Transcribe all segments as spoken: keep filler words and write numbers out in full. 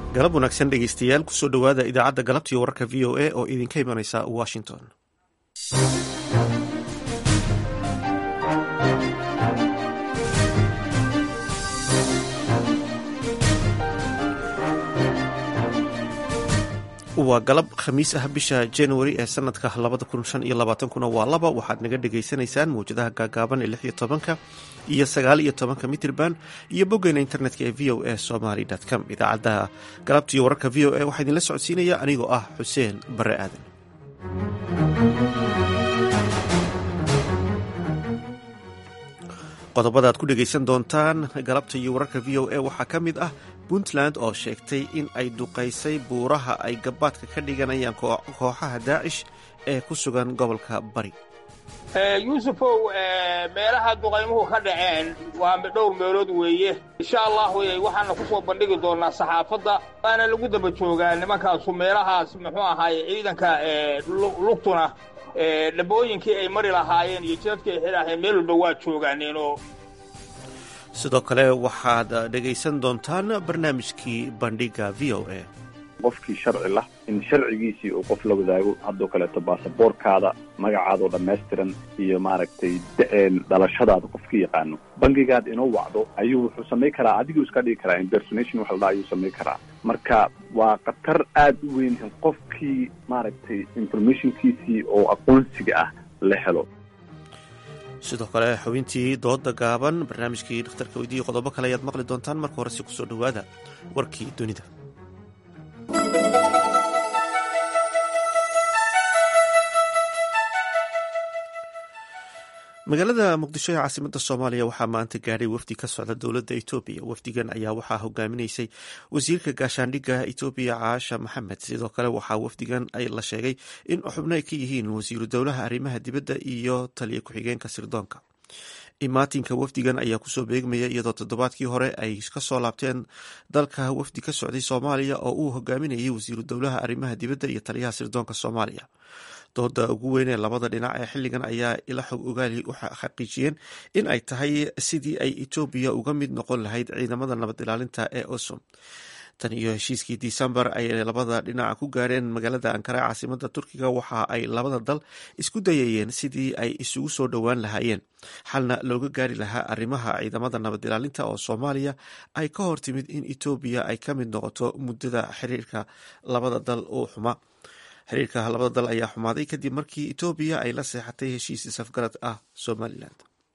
galab wanaagsan dhegeystayaal kusoo dhowaada idaacadda galabta iyo wararka v o a oo idinka imanaysa washington. waa galab khamiis ah bisha january ee sanadka labada kun shan iyo labaatankuna waa laba. waxaad naga dhegaysanaysaan mawjadaha gaagaaban ee lix iyo tobanka iyo sagaal iyo tobanka mitrban iyo boggeena internetka ee v o a somaly com. idaacadda galabta iyo wararka v o a waxaa idinla socodsiinaya anigoo ah xuseen bare aadan. qodobada aad ku dhegaysan doontaan galabta iyo wararka v o a waxaa ka mid ah puntland oo sheegtay in ay duqaysay buuraha ay gabaadka ka dhiganayaan kooxaha daacish ee ku sugan gobolka bari. yuusufow meelaha duqaymuhu ka dhaceen waa dhowr meelood weeye. insha allah waxaana ku soo bandhigi doonaa saxaafadda waana lagu daba joogaa nimankaasu meelahaas muxuu ahaaye ciidanka lugtuna dhabooyinkii ay mari lahaayeen iyo jidadkii ay xidhaaheen meel walba waa joogaaneenoo. sidoo kale waxaad dhegaysan doontaan barnaamijkii bandhiga v o a. qofkii sharci lah in sharcigiisii uu qof la wadaago haddoo kaleeto baasaboorkaada magacaadoo dhammaystiran iyo maaragtay dhalashadaada qofkii yaqaano bangigaad inuu wacdo ayuu wuxuu samayn karaa adiguu iska dhigi karaa impersonation wax la dhaha ayuu samayn karaa. marka waa khatar aad u weyn in qofkii maaragtay informationkiisii oo aqoonsiga ah la helo. sidoo kale xubintii dooda gaaban, barnaamijkii dhakhtarka weydiiya qodobo kale ayaad maqli doontaan. marka horese kusoo dhowaada warkii dunida. magaalada muqdisho ee caasimada soomaaliya waxaa maanta gaadhay wafdi ka socda dowladda etoobiya. wafdigan ayaa waxaa hogaaminaysay wasiirka gaashaandhigga etoobiya caasha maxamed. sidoo kale waxaa wafdigan ay la sheegay in xubno ay ka yihiin wasiiru dowlaha arrimaha dibadda iyo taliya ku-xigeenka sirdoonka. imaatinka wafdigan ayaa kusoo beegmaya iyadoo toddobaadkii hore ay kasoo laabteen dalka wafdi ka socday soomaaliya oo uu hogaaminayay wasiiru dowlaha arrimaha dibadda iyo taliyaha sirdoonka soomaaliya. dooda ugu weyn ee labada dhinac ee xilligan ayaa ila xog ogaali u xaqiijiyeen in ay tahay sidii ay etoobiya uga mid noqon lahayd ciidamada nabad ilaalinta ee osom. tan iyo heshiiskii disembar ay labada dhinaca ku gaareen magaalada ankara caasimada turkiga waxa ay labada dal isku dayayeen sidii ay isugu soo dhowaan lahaayeen xalna looga gaari lahaa arrimaha ciidamada nabad ilaalinta oo soomaaliya ay ka hor timid in etoobiya ay ka mid noqoto muddada xiriirka labada dal uu xuma. xiriirka labada dal ayaa xumaaday kadib markii etoobiya ay la seexatay heshiis safgarad ah somalilan.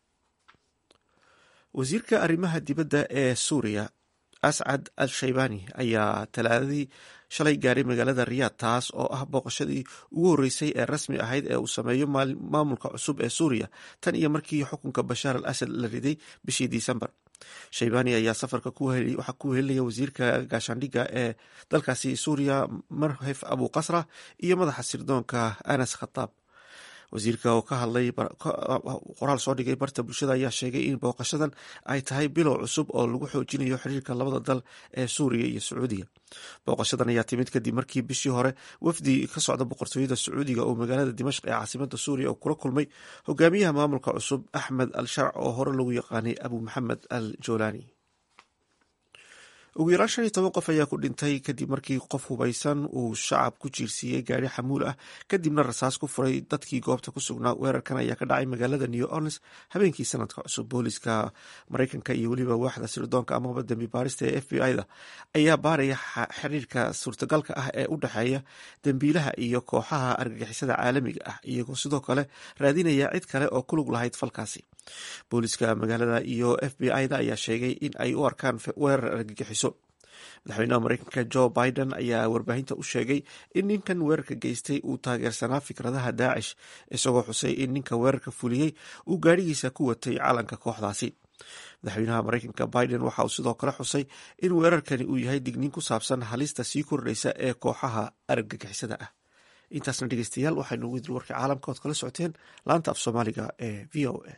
wasiirka arrimaha dibadda ee suuriya ascad al shaybani ayaa talaadadii shalay gaaray magaalada riyaad, taas oo ah booqashadii ugu horreysay ee rasmi ahayd ee uu sameeyo maamulka cusub ee suuriya tan iyo markii xukunka bashaar al asad la riday bishii disembar. shaybani ayaa safarka waxaa ku helinaya wasiirka gaashaandhigga ee dalkaasi suuriya marhef abu qasra iyo madaxa sirdoonka anas khataab. wasiirka oo ka hadlay qoraal soo dhigay barta bulshada ayaa sheegay in booqashadan ay tahay bilow cusub oo lagu xoojinayo xiriirka labada dal ee suuriya iyo sacuudiga. booqashadan ayaa timid kadib markii bishii hore wafdi ka socda boqortooyada sacuudiga oo magaalada dimashq ee caasimada suuriya oo kula kulmay hogaamiyaha maamulka cusub axmed al sharc oo hore lagu yaqaanay abu maxamed al jolani. ugu yaraan shan iyo toban qof ayaa ku dhintay kadib markii qof hubaysan uu shacab ku jiirsiiyey gaari xamuul ah kadibna rasaas ku furay dadkii goobta ku sugnaa. weerarkan ayaa ka dhacay magaalada new orleans habeenkii sanadka cusub. booliska maraykanka iyo weliba waaxda sirdoonka amaba dembi baarista ee f b i-da ayaa baaraya xiriirka suurtagalka ah ee u dhexeeya dembiilaha iyo kooxaha argagixisada caalamiga ah, iyagoo sidoo kale raadinaya cid kale oo ku lug lahayd falkaasi. booliska magaalada iyo f b i-da ayaa sheegay in ay u arkaan weerar argagixiso. madaxweynaha maraykanka joe biden ayaa warbaahinta u sheegay in ninkan weerarka geystay uu taageersanaa fikradaha daacish, isagoo xusay in ninka weerarka fuliyey uu gaadhigiisa ku watay calanka kooxdaasi. madaxweynaha maraykanka biden waxa uu sidoo kale xusay in weerarkani uu yahay digniin ku saabsan halista sii kordhaysa ee kooxaha argagixisada ah. intaasna dhegeystayaal waxaynu ugu diri warkii caalamka ood kala socoteen laanta af soomaaliga ee v o a.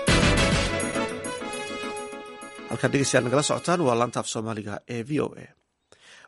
halkaad dhegeystayaal nagala socotaan waa laanta af soomaaliga ee v o a.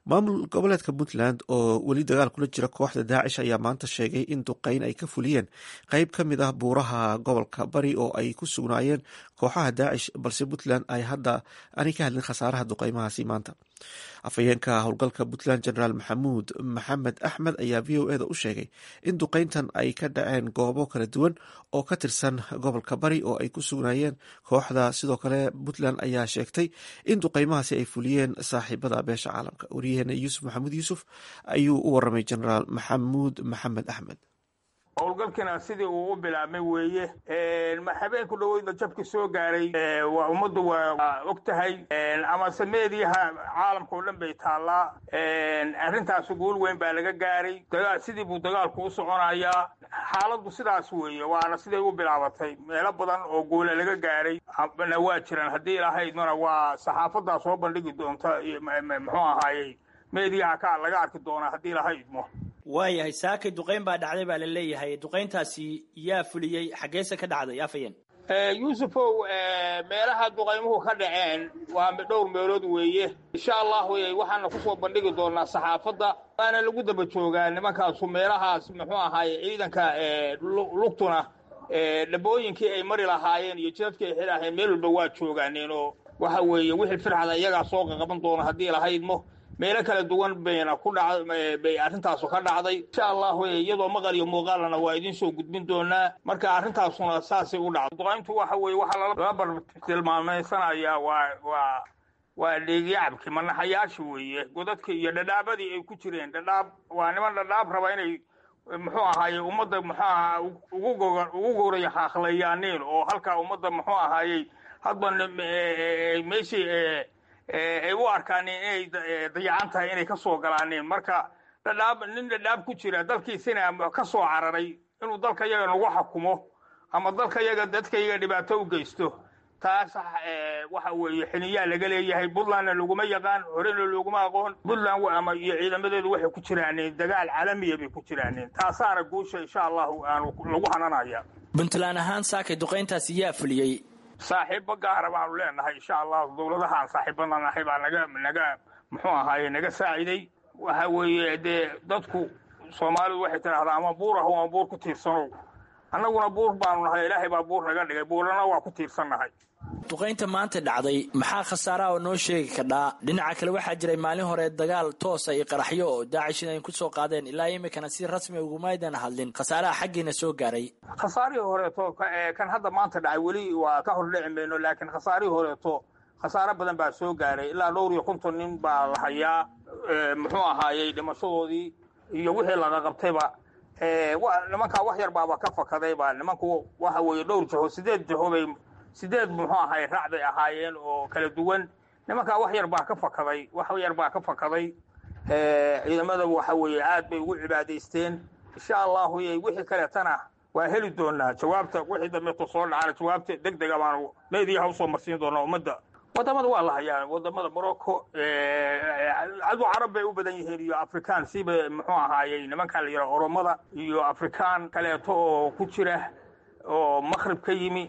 maamul goboleedka puntland oo weli dagaal kula jira kooxda daacish ayaa maanta sheegay in duqeyn ay ka fuliyeen qeyb ka mid ah buuraha gobolka bari oo ay ku sugnaayeen kooxaha daacish balse puntland ay hadda aanay ka hadlin khasaaraha duqeymahaasi maanta. afhayeenka howlgalka puntland generaal maxamuud maxamed axmed ayaa v o eda u sheegay in duqeyntan ay ka dhaceen goobo kala duwan oo ka tirsan gobolka bari oo ay ku sugnaayeen kooxda. sidoo kale puntland ayaa sheegtay in duqeymahaasi ay fuliyeen saaxiibada beesha caalamka. waryaheena yuusuf maxamuud yuusuf ayuu u waramay generaal maxamuud maxamed axmed. howlgalkina sidii uu u bilaabmay weeye habeenku dhaweydna jabki soo gaaray waa ummaddu waa og tahay amase meediyaha caalamka oo dhan bay taallaa. arrintaas guul weyn baa laga gaaray. sidii buu dagaalku u soconayaa. xaaladdu sidaas weeye waana siday u bilaabatay. meelo badan oo guula laga gaaray na waa jiraan. haddii ilahaydmana waa saxaafadaa soo bandhigi doonta muxuu ahaayey meediyaha ka laga arki doonaa haddii ilahaydmo. waayahay saakay duqeyn baa dhacday baa la leeyahay. duqeyntaasi yaa fuliyey xaggeese ka dhacday afhayeen? yuusufow meelaha duqaymuhu ka dhaceen waa dhowr meelood weeye. insha allah waxaana kusoo bandhigi doonaa saxaafadda waana lagu daba joogaa nimankaasu meelahaas muxuu ahaaye ciidanka lugtuna dhabooyinkii ay mari lahaayeen iyo jidadkii ay xidhaaheen meel walba waa joogaaneen oo waxa weeye wixii firxada iyagaa soo qaqaban doona haddii lahaydmo. meelo kala duwan bayna ku dhacday bay arrintaasu ka dhacday. insha allah iyadoo maqal iyo muuqaalana waa idin soo gudbin doonaa. marka arrintaasuna saasay u dhacday. duqayntu waxa weeye waxa lala bartilmaameysanayaa waa waa waa dheegyacabki manaxayaashi weeye. godadkii iyo dhadhaabadii ay ku jireen. dhadhaab waa niman dhadhaab raba inay muxuu ahaaye ummadda muxuu ahaa ugu goga ugu gooraya haaqlayaaneen oo halkaa ummadda muxuu ahaayey hadba meeshii ay u arkaan inay dayacan tahay inay ka soo galaaneen. marka dhadhaab nin dhadhaab ku jira dalkiisina ka soo cararay inuu dalka yaga nagu xakumo ama dalka yaga dadka yaga dhibaato u geysto. taas waxa weeye xiniyaa laga leeyahay. puntlandna laguma yaqaan, horena looguma aqoon. puntland ama iyo ciidamadeedu waxay ku jiraaneen dagaal caalamiya bay ku jiraaneen. taasaana guusha insha allahu aanu lagu hananaya. puntland ahaan saakay duqeyntaasi yaa fuliyey? saaxiibo gaara baanu leenahay. insha allahu dowladahaan saaxiibada nahay baa naga naga muxuu ahaaye naga saaciday. waxa weeye dee dadku soomaalidu waxay tidhahdaa ama buur ah ama buur ku tiirsanow. annaguna buur baanu nahay. ilaahay baa buur naga dhigay. buurana waa ku tiirsannahay. duqeynta maanta dhacday maxaa khasaaraha oo noo sheegi kadhaa? dhinaca kale waxaa jiray maalin hore dagaal toosa iyo qaraxyo oo daacish ay ku soo qaadeen. ilaa imikana si rasmi ugumaydan hadlin khasaaraha xaggiina soo gaaray. khasaarihii horeeto kan hadda maanta dhacay weli waa ka hor dhici mayno. laakiin khasaarihii horeeto khasaaro badan baa soo gaaray. ilaa dhowr iyo konton nin baa la hayaa. muxuu ahaayey dhimashadoodii iyo wixii laga qabtayba nimankaa wax yar baaba ka fakadayba. nimanku waxa weeye dhowr jaho sideed jahobay sideed muxuu ahaay raac bay ahaayeen oo kala duwan. nimankaa wax yar baa ka fakaday wax yar baa ka fakaday. ciidamada waxa weeye aad bay ugu cibaadaysteen. insha allahu wixii kaleetana waa heli doonaa jawaabta. wixii dambeeto soo dhacana jawaabta deg dega baanu meediyaha usoo marsiin doonaa ummadda. wadamada waa la hayaa. wadamada morocco cadu carab bay u badan yihiin iyo afrikaan siba muxuu ahaayey nimankaa la yidhaha oromada iyo afrikaan kaleeto oo ku jira oo maqrib ka yimi.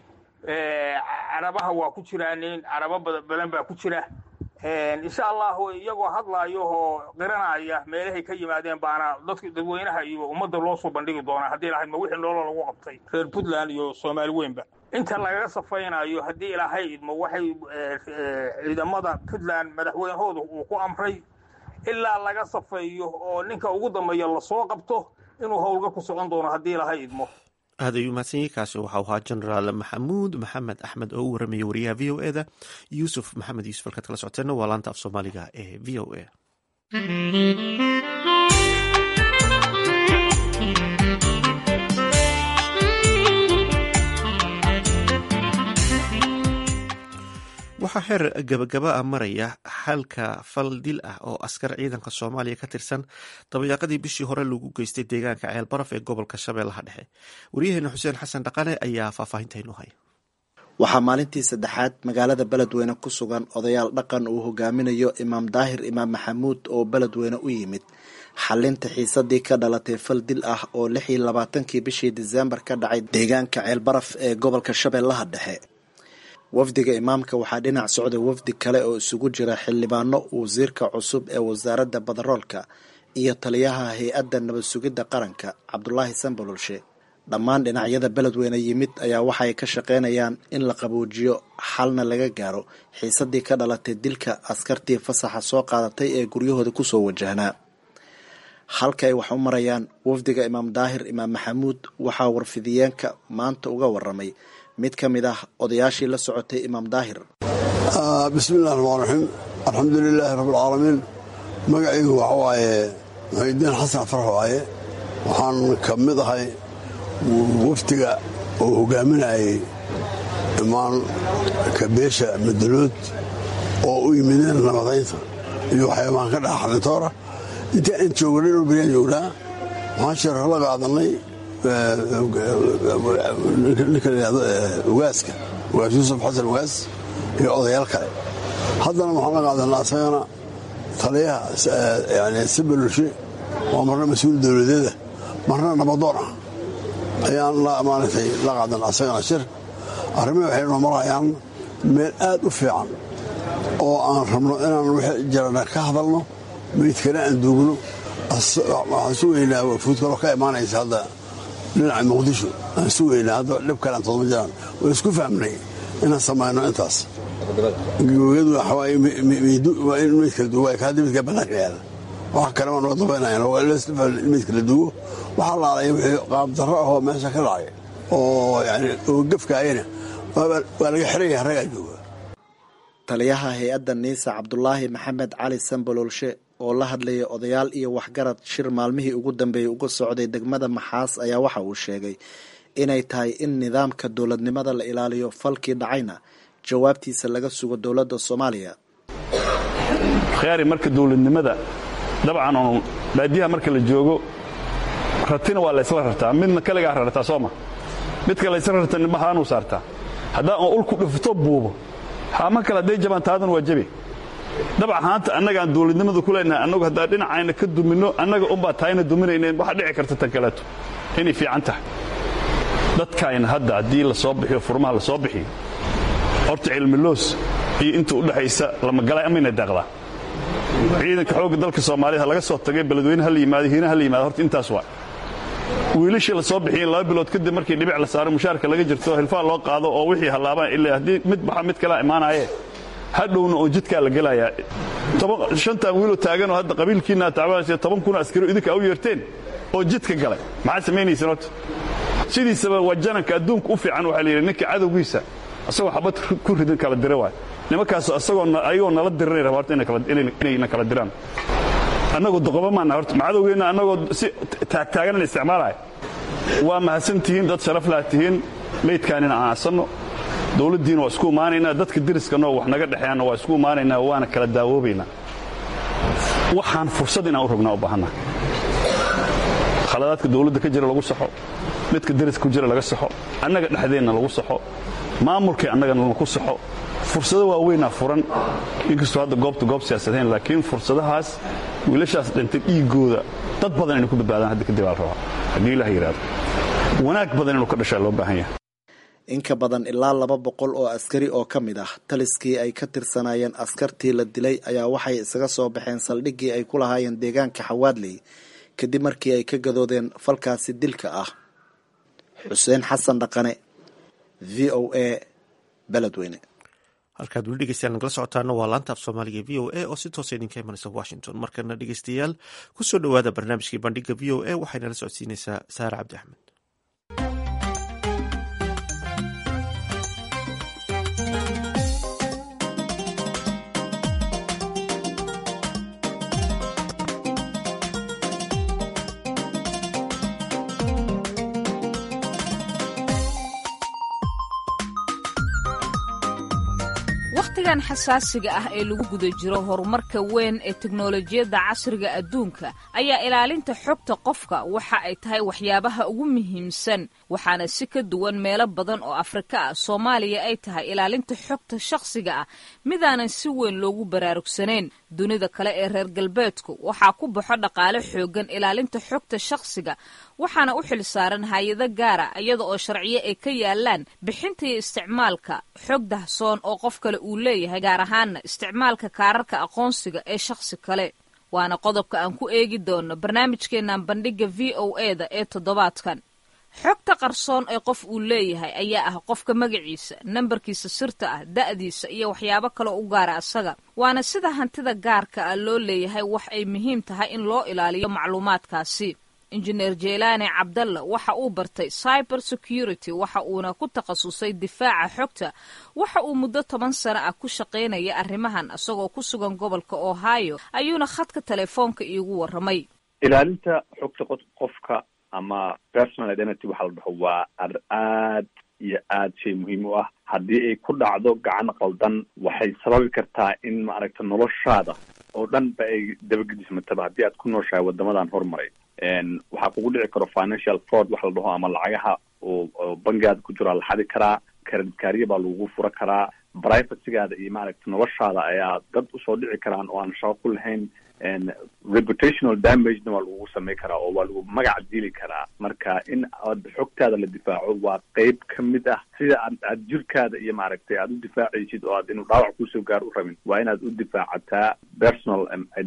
carabaha waa ku jiraaneen. carabo badan baa ku jira. insha allahu iyagoo hadlaayo oo qiranaya meelahay ka yimaadeen baana dadka dadweynaha iyo ummadda loo soo bandhigi doonaa haddii ilahayd ma wixii noolo lagu qabtay reer puntland iyo soomaali weynba. inta lagaga safaynayo haddii ilaahay idmo waxay ciidamada puntland madaxweynahooda uu ku amray ilaa laga safeeyo oo ninka ugu dambeeya lasoo qabto inuu howlga ku socon doono haddii ilaahay idmo. aad ayuu mahadsanyahy. kaasi waxau ahaa genaraal maxamuud maxamed axmed oo u warramaya wariyaha v o eda yuusuf maxamed yuusuf. halkaad kala socoteenna waa laanta af soomaaliga ee v o a. waxaa heer gabagaba a maraya xalka fal dil ah oo askar ciidanka soomaaliya ka tirsan dabayaaqadii bishii hore lagu geystay deegaanka ceel baraf ee gobolka shabeellaha dhexe. waryaheena xuseen xasan dhaqane ayaa faahfaahinta inoo haya. waxaa maalintii saddexaad magaalada beledweyne ku sugan odayaal dhaqan uu hogaaminayo imaam daahir imaam maxamuud oo beledweyne u yimid xalinta xiisadii ka dhalatay fal dil ah oo lix iyo labaatankii bishii diseembar ka dhacay deegaanka ceel baraf ee gobolka shabeellaha dhexe. wafdiga imaamka waxaa dhinac socday wafdi kale oo isugu jira xildhibaano wasiirka cusub ee wasaaradda badaroolka iyo taliyaha hay-adda nabad sugidda qaranka cabdulaahi sambalolshe. dhammaan dhinacyada beledweyne yimid ayaa waxay ka shaqaynayaan in la qaboojiyo xalna laga gaaro xiisadii ka dhalatay dilka askartii fasaxa soo qaadatay ee guryahooda kusoo wajahnaa. halka ay wax u marayaan wafdiga imaam daahir imaam maxamuud waxaa warfidiyeenka maanta uga waramay mid ka mid ah odayaashii la socotay imaam daahir. bismillahi raxmaan raxiim alxamdulilaahi rabbilcaalamiin. magacaygu waxa waaye muxiidiin xasan farax waaye. waxaan ka mid ahay wafdiga oo hogaaminayay imaanka beesha madalood oo u yimideen nabadaynta iyo waxyaabaan ka dhaca xalintoora. intii aan joognay oo beriyaan joognaa waxaan sheer la qaadanay ninka la yidhahdo ugaaska ugaas yuusuf xasan ugaas iyo odayaal kale. haddana waxaan la qaadanaa asagana taliyaha yani sambalolshe waa marna mas-uul dowladeeda marna nabadoon ah ayaan maaragtay la qaadan asagana shir. arrimahi waxay noo marayaan meel aad u fiican oo aan rabno inaan wixii jirana ka hadalno meydkana aan duugno. waxaan sugaynaa wafuud kaloo ka imaanaysa hadda dhinaca muqdisho aan sugaynaa hadda dhib kale aan todoma jiraan oo isku fahmnay inaan samayno intaas. gooyadu waa in meydka la duugo ka hadda meydka bannaanka yaala wax kale waan noo dabaynayan waa in meydka la duugo. waxaa laalaya wixii qaabdarro ahoo meesha ka dhacay oo yani oo gefkaayana waa laga xiraya raggaa jooga. taliyaha hay-adda niisa cabdulaahi maxamed cali sambalolshe oo la hadlayay odayaal iyo waxgarad shir maalmihii ugu dambeeyey uga socday degmada maxaas ayaa waxa uu sheegay inay tahay in nidaamka dowladnimada la ilaaliyo falkii dhacayna jawaabtiisa laga sugo dowladda soomaaliya. khiyaari marka dowladnimada dabcan oo baadiyaha marka la joogo ratina waa laysla rartaa midna kaligaa rartaa sooma midka laysla rarta nimahaanuu saartaa haddaa on ulku dhifto buubo xaama kale hadday jabaan taadan waa jabe. dabcan haanta annagaan dowladnimada ku leenahay annagu haddaa dhinacayna ka duminno annaga unbaa taayna duminaynaen waxaa dhici karta tan kaleeto inay fiican tahay. dadkaayna hadda haddii la soo bixiyo furmaha la soo bixiyo horta cilmiloos iyo inta u dhexaysa lamagalay amayna daaqdaa. ciidanka xoogga dalka soomaalida laga soo tagay beledweyne ha la yimaado hiina ha la yimaado horta intaas waa wiilashii la soo bixiyeen laba bilood kadib markii dhibic la saaro mushaarka laga jirto hilfaa loo qaado oo wixii hallaabaan ilaa haddii mid baxa mid kala imaanaaye hadhowna oo jidkaa la gelayaa. shantan wiiloo taaganoo hadda qabiilkiina tacbaanaysa toban kun askari idinka u yeerteen oo jidka galay maxaa samaynaysan horta sidiisaba waa jananka adduunka u fiican waxaa la yidhi ninka cadowgiisa asagoo xabad ku ridin kala dira waay. nimankaasoo asagoo ayagoo nala diranay raba horta inayna kala diraan. annagoo doqoba maana horta macadowgeenna annagoo si taagtaagan la isticmaalaya. waa mahadsan tihiin dad sharaf laha tihiin meydkaanina aan asanno dowladdiina waa isku imaanaynaa dadka deriskannoo wax naga dhexeeyanna waa isku imaanaynaa waana kala daawoobaynaa. waxaan fursad inaan u rognaa u baahanna khaladaadka dowladda ka jira lagu saxo midka deriska ku jira laga saxo annaga dhexdeenna lagu saxo maamulkay annagana laku saxo. fursado waaweynaa furan inkastoo hadda goobta goob siyaasadeen laakiin fursadahaas wiilashaas dhintay dhiigooda dad badan inay ku badbaadaan hadda kadib aal rabaa haddii ilaah yidhaahdo wanaag badan inuu ka dhashaa loo baahan yahay. in ka badan ilaa laba boqol oo askari oo ka mid ah taliskii ay ka tirsanaayeen askartii la dilay ayaa waxay isaga soo baxeen saldhiggii ay ku lahaayeen deegaanka xawaadley kadib markii ay ka gadoodeen falkaasi dilka ah. xuseen xasan dhaqane v o a beledweyne. halkaad weli dhegeystayaal nagala socotaana waa laanta af soomaaliga v o a oo si toosa idinka imanaysa washington. markana dhegeystayaal kusoo dhowaada barnaamijkii bandhiga v o a waxayna la socodsiinaysaa saare cabdi axmed. wakhtigan xasaasiga ah ee lagu guda jiro horumarka weyn ee teknolojiyadda casriga adduunka ayaa ilaalinta xogta qofka waxa ay tahay waxyaabaha ugu muhiimsan waxaana si ka duwan meelo badan oo Afrika ah Soomaaliya ay tahay ilaalinta xogta shakhsiga ah midaanan si weyn loogu baraarugsanayn dunida kale ee reer galbeedku waxaa ku baxo dhaqaale xoogan ilaalinta xogta shakhsiga waxaana u xil saaran hay-ado gaara iyada oo sharciyo ay ka yaalaan bixinta iyo isticmaalka xog dahsoon oo qof kale uu leeyahay gaar ahaana isticmaalka kaararka aqoonsiga ee shakhsi kale waana qodobka aan ku eegi doono barnaamijkeennan bandhigga v o e da ee toddobaadkan xogta qarsoon ee qof uu leeyahay ayaa ah qofka magaciisa nambarkiisa sirta ah da'diisa iyo waxyaabo kaloo u gaara asaga waana sida hantida gaarka ah loo leeyahay wax ay muhiim tahay in loo ilaaliyo macluumaadkaasi injineer jeelaani cabdalla waxa uu bartay cyber security waxa uuna ku takhasusay difaaca xogta waxa uu muddo toban sano ah ku shaqaynaya arrimahan isagoo ku sugan gobolka ohio ayuuna khadka telefoonka iigu warramay ilaalinta xogta qofka ama personal identity waxa la dhaho waa aad iyo aad shay muhiim u ah haddii ay ku dhacdo gacan qaldan waxay sababi kartaa in maaragta noloshaada oo dhan ba ay dabagedismataba haddii aad ku nooshahay wadamadan horumaray waxaa kugu dhici karo financial fraud waxa la dhaho ama lacagaha oo bangigaada ku jiro la xadi karaa karadkaariya baa lagu fura karaa privacygaada iyo maaragta noloshaada ayaa dad usoo dhici karaan oo aan shaqo ku lahayn reputational damagena waa lagu samey karaa oo waa lagu magac dili karaa marka in aad xogtaada la difaaco waa qeyb ka mid ah sida aad jirkaada iyo maaragtay aad u difaacaysid oo aad inuu dhaawac kusoo gaar u rabin waa inaad u difaacataa personal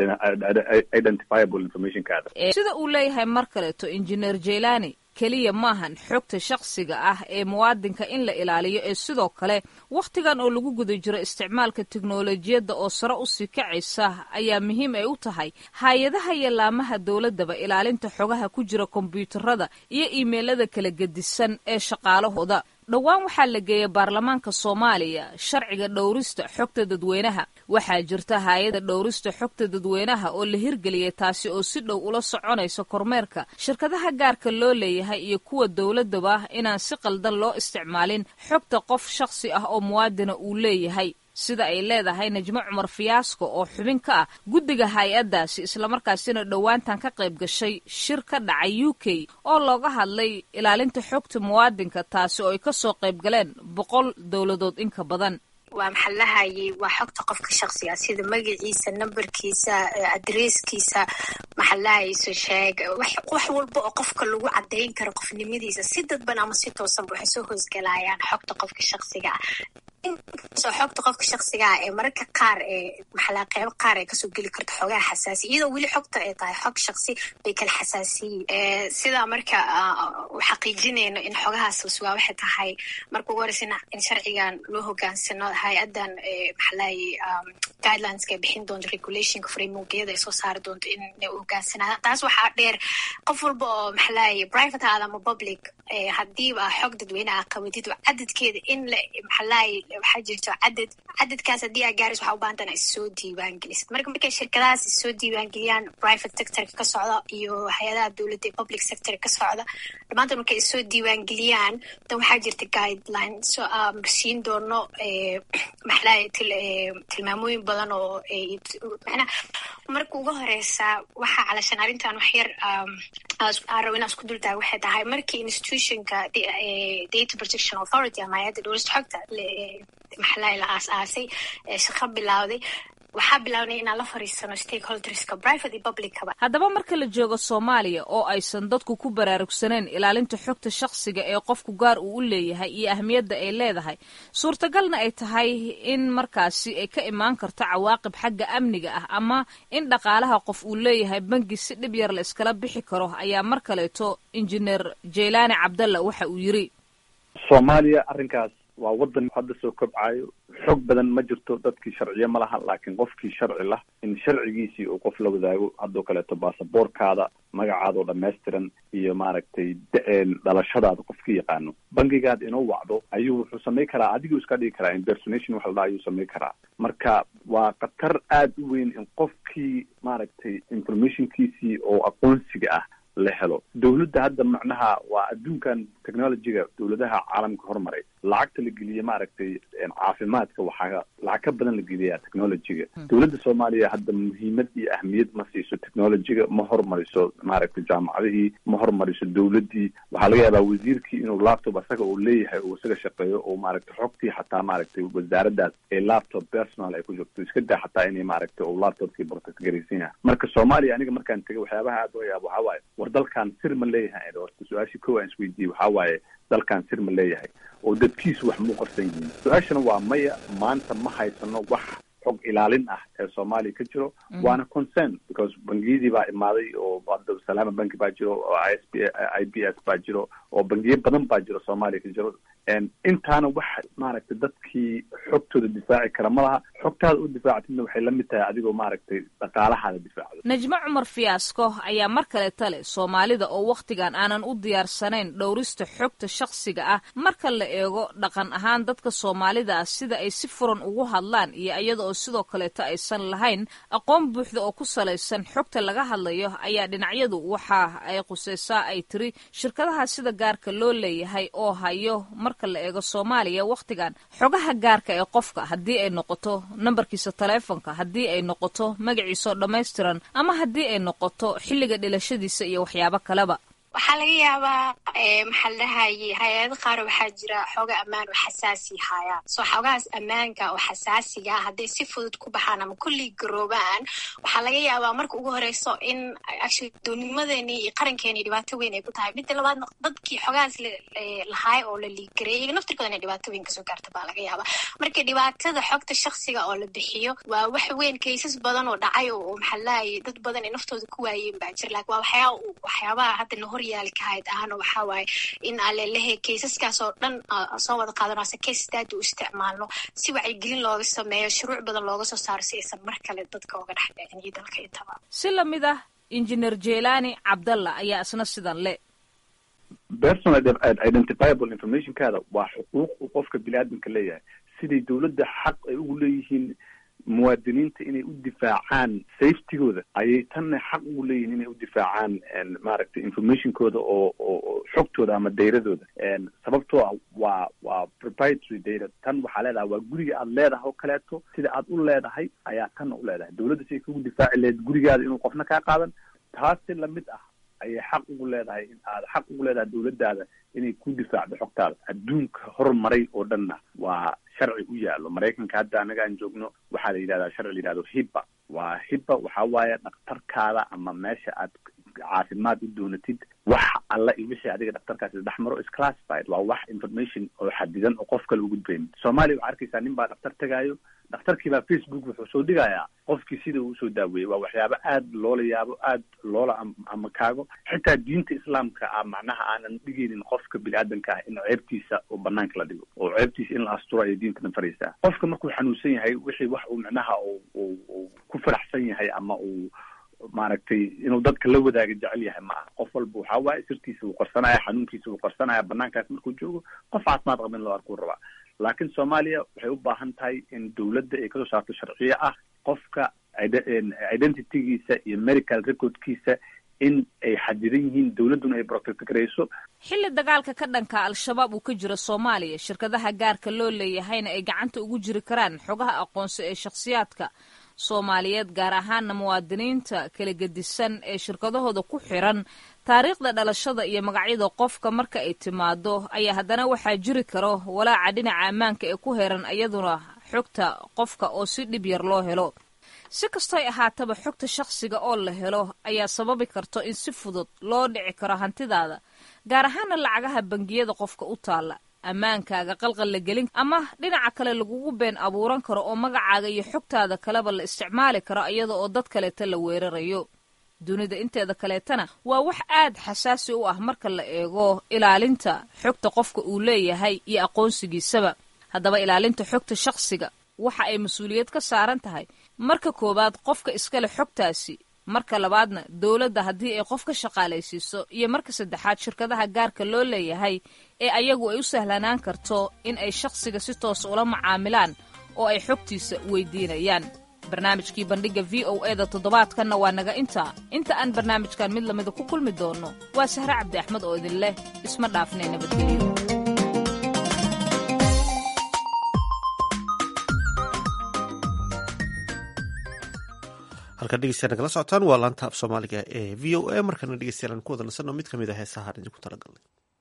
identifiable informationkaada sida uu leeyahay mar kaleeto injineer jeelaani keliya maahan xogta shakhsiga ah ee muwaadinka in la ilaaliyo ee sidoo kale wakhtigan oo lagu guda jiro isticmaalka teknolojiyadda oo sare u sii kacaysa ayaa muhiim ay u tahay hay-adaha iyo laamaha dowladdaba ilaalinta xogaha ku jira kombiyuutarada iyo iimeylada kala gedisan ee shaqaalahooda dhowaan waxaa la geeyay baarlamaanka soomaaliya sharciga dhowrista xogta dadweynaha waxaa jirta hay-ada dhowrista xogta dadweynaha oo la hirgeliyay taasi oo si dhow ula soconaysa kormeerka shirkadaha gaarka loo leeyahay iyo kuwa dowladaba inaan si qaldan loo isticmaalin xogta qof shakhsi ah oo muwaadina uu leeyahay sida ay leedahay najmo cumar fiyaasko oo xubin ka ah guddiga hay-addaasi islamarkaasina dhowaantan ka qayb gashay shir ka dhacay u k oo looga hadlay ilaalinta xogta muwaadinka taasi oo ay ka soo qayb galeen boqol dowladood inka badan waa maxaa lahayay waa xogta qofka shakhsiga sida magaciisa nambarkiisa adresskiisa maxaa lahayso sheeg wax walba oo qofka lagu caddayn karo qofnimadiisa si dadban ama si toosanba waxay soo hoosgalayaan xogta qofka shakhsiga ah soo xogta qofka shakhsiga ah ee mararka qaar ee maxaa qayb qaar ay kasoo geli karto xogaha xasaasi iyadoo weli xogta ay tahay xog shakhsi bay kala xasaasiyiin sidaa marka xaqiijinayno in xogahaas waa waxay tahay marka ugu horeysa in sharcigan loo hogaansano hay-adan maxaalahay guidelineska ay bixin doonto regulationka frameworkyada ay soo saari doonto inay u hogaansanaadaan taas waxaa dheer qof walba oo maxaalahay private aada ama public haddiiba xog dadweyneha qabatid cadadkeeda in la maxaalahay waxaa jirto cadad cadadkaas haddii aa gaaris waxaa u baahantana issoo diiwaangelisid marka markay shirkadahaas issoo diiwaangeliyaan private sectorka ka socda iyo hay-adaha dowladda ee public sectorka ka socda dhammaantan markay issoo diiwaangeliyaan dan waxaa jirta guideline so siin doono maxalahay tilmaamooyin badan oo manaa marka uga horeysa waxaa calashan arrintan wax yar aan rabo inaan isku dultaaga waxay tahay markii institutionka data protection authority ama hay-adda dhowrista xogta maxalahay la aas-aasay shaqo bilawday waxaa bilaabnay inaan la fariisano stakeholderska private iyo publickaba haddaba marka la joogo soomaaliya oo aysan dadku ku baraarugsaneen ilaalinta xogta shakhsiga ee qofku gaar uu u leeyahay iyo ahmiyadda ay leedahay suurtagalna ay tahay in markaasi ay ka imaan karto cawaaqib xagga amniga ah ama in dhaqaalaha qof uu leeyahay bangi si dhib yar la iskala bixi karo ayaa mar kaleeto injineer jeelaani cabdalla waxa uu yidhi soomaaliya arrinkaas waa waddan hadda soo kobcayo xog badan ma jirto dadkii sharciye ma laha laakiin qofkii sharci lah in sharcigiisii uu qof la wadaago haddoo kaleeto baasaboorkaada magacaada oo dhammaystiran iyo maaragtay dhalashadaada qofkii yaqaano bangigaad inoo wacdo ayuu wuxuu samayn karaa adiguu iska dhigi karaa impersonation waxa la dhaha ayuu samayn karaa marka waa khatar aada u weyn in qofkii maaragtay informationkiisii oo aqoonsiga ah la helo dowladda hadda macnaha waa adduunkan technologyga dowladaha caalamka horumaray lacagta la geliya maaragtay caafimaadka waxaa lacag ka badan la geliyaa technologyga. dowladda soomaaliya hadda muhiimad iyo ahmiyad ma siiso technologyga, ma hormariso maaragtay jaamacadihii, ma hormariso dowladdii. waxaa laga yaabaa wasiirkii inuu laptop asaga uu leeyahay uu isaga shaqeeyo oo maaragtay xogtii xataa maaragtay wasaaraddaas ee laptop personal ay ku jirto iska daa xataa inay maaragtay uu laptopkii protect garaysan yahay. marka soomaaliya aniga markaan tegay waxyaabaha aad uga yaabo waxaa waaye war dalkan sir ma leeyahay. horta su-aashii kow aan isweydiiyey waxaa waaye dalkan sir ma leeyahay oo dadkiisu wax mu qarsan yihiin. su-aashana waa maya, maanta ma haysano wax xog ilaalin ah ee soomaaliya ka jiro. waana concern because bangiyadii baa imaaday oo hadda salaama banki baa jiro oo i s b i b s baa jiro oo bangiyo badan baa jiro soomaaliya ka jiro. intaana wax maaragtay dadkii xogtooda difaaci kara ma laha. xogtaada u difaactidna waxay la mid tahay adigoo maaragtay dhaqaalahaada difaacdo. najmo cumar fiyaasko ayaa mar kale tale soomaalida oo wakhtigan aanan u diyaarsanayn dhowrista xogta shakhsiga ah marka la eego dhaqan ahaan dadka soomaalida ah sida ay si furan ugu hadlaan iyo iyada oo sidoo kaleeto aysan lahayn aqoon buuxda oo ku salaysan xogta laga hadlayo ayaa dhinacyadu waxa ay qusaysaa ay tiri shirkadaha sida gaarka loo leeyahay oo hayo marka la eego soomaaliya wakhtigan xogaha gaarka ee qofka haddii ay noqoto nambarkiisa taleefonka, haddii ay noqoto magaciisa oo dhammaystiran ama haddii ay noqoto xilliga dhilashadiisa iyo waxyaabo kaleba. waxaa laga yaabaa maxaa la dhahaye hay-ado qaar waxaa jira xooga ammaan oo xasaasi hayaan soo xoogahaas ammaanka oo xasaasiga ah hadday si fudud ku baxaan ama kulli garoobaan waxaa laga yaabaa marka ugu horeyso in actually dowladnimadeeni iyo qarankeeni dhibaato weyn ay ku tahay. midda labaadna dadkii xoogahaas lahaay oo la liigareeyay iyaga naftirkooda inay dhibaato weyn kasoo gaarta baa laga yaabaa. marka dhibaatada xogta shaksiga oo la bixiyo waa wax weyn, kaysas badan oo dhacay oo maxaa la dhahaye dad badan ay naftooda ku waayeen baa jira. laakiin waa waxyaa waxyaabaha hadda nahor yaalkahayd ahana waxaa waaye in alelehe kaysaskaas oo dhan soo wada qaadano ase case study u isticmaalno si wacyigelin looga sameeyo, shuruuc badan looga soo saaro si aysan mar kale dadka uga dhex dhicin iyo dalka intaba. si lamid ah injineer jeelaani cabdalla ayaa isna sidan le personal identifiable informationkaada waa xuquuq uu qofka biniaadamka leeyahay siday dowladda xaq ay ugu leeyihiin muwaadiniinta inay u difaacaan safetygooda ayay tanna xaq ugu leeyihiin inay u difaacaan maaragtay informationkooda oo oo xogtooda ama dayradooda. sababtoo ah waa waa proprietary data. tan waxaa leedahay waa guriga aad leedahay oo kaleeto sida aad u leedahay ayaa tanna u leedahay. dowladda siay kugu difaaci lahayd gurigaada inuu qofna kaa qaadan, taasi lamid ah ayay xaq ugu leedahay in aad xaq ugu leedahay dowladdaada inay ku difaacdo xogtaada. adduunka horumaray oo dhanna waa sharci u yaalo. maraykanka hadda anaga aan joogno waxaa la yidhahdaa sharci la yidhahdo hibba. waa hibba waxaa waaye dhakhtarkaada ama meesha aad caafimaad u doonatid wax alla iyo wixii adiga dhakhtarkaasi dhex maro is classified. waa wax information oo xadidan oo qof kale u gudbayn. soomaaliya waxaa arkaysaa nin baa dhakhtar tagaayo, dhakhtarkii baa facebook wuxuu soo dhigayaa qofkii sida uu usoo daaweeyey. waa waxyaabo aad loola yaabo, aad loola ama kaago. xitaa diinta islaamka ah macnaha aanan dhigaynin qofka biniaadanka ah in ceebtiisa oo banaanka la dhigo oo ceebtiisa in la asturo ayay diintana faraysaa. qofka markuu xanuunsan yahay wixii wax uu macnaha uu ku faraxsan yahay ama uu maaragtay inuu dadka la wadaaga jecel yahay ma aha. qof walba waxaa waaye sirtiisa wuu qarsanaya, xanuunkiisa wuu qarsanaya. banaankaas markuu joogo qof caafimaad qaba in loo arkuu rabaa. laakiin soomaaliya waxay u baahan tahay in dowladda ay kasoo saarto sharciyo ah qofka identitygiisa iyo medical recordkiisa in ay xadidan yihiin, dowladduna ay protect garayso. xilli dagaalka ka dhanka al-shabaab uu ka jiro soomaaliya, shirkadaha gaarka loo leeyahayna ay gacanta ugu jiri karaan xogaha aqoonsi ee shakhsiyaadka soomaaliyeed gaar ahaana muwaadiniinta kala gedisan ee shirkadahooda ku xiran taariikhda dhalashada iyo magacyada qofka marka ay timaado ayaa haddana waxaa jiri karo walaaca dhinaca ammaanka ee ku heran iyaduna xogta qofka oo si dhib yar loo helo. si kastoy ahaataba xogta shakhsiga oo la helo ayaa sababi karto in si fudud loo dhici karo hantidaada gaar ahaana lacagaha bangiyada qofka u taalla, ammaankaaga qalqal la gelin ama dhinaca kale lagugu been abuuran karo oo magacaaga iyo xogtaada kaleba la isticmaali karo iyada oo dad kaleeta la weerarayo. dunida inteeda kaleetana waa wax aad xasaasi u ah marka la eego ilaalinta xogta qofka uu leeyahay iyo aqoonsigiisaba. haddaba ilaalinta xogta shakhsiga waxa ay mas-uuliyad ka saaran tahay marka koowaad qofka iskale xogtaasi, marka labaadna dowladda haddii ay qof ka shaqaalaysiiso, iyo marka saddexaad shirkadaha gaarka loo leeyahay ee ayagu ay u sahlanaan karto in ay shakhsiga si toos ula macaamilaan oo ay xogtiisa weydiinayaan. barnaamijkii bandhigga v o e da toddobaadkanna waa naga intaa. inta aan barnaamijkan mid lamida ku kulmi doonno waa Sahre Cabdi Axmed oo idin leh isma dhaafnay nabadgelyo. halkan dhegeystayaal nagala socotaan waa laanta af soomaaliga ee v o a. markana dhegeystayaal aan ku wada nasano mid kamid a heesaha aan idinku talagalnay.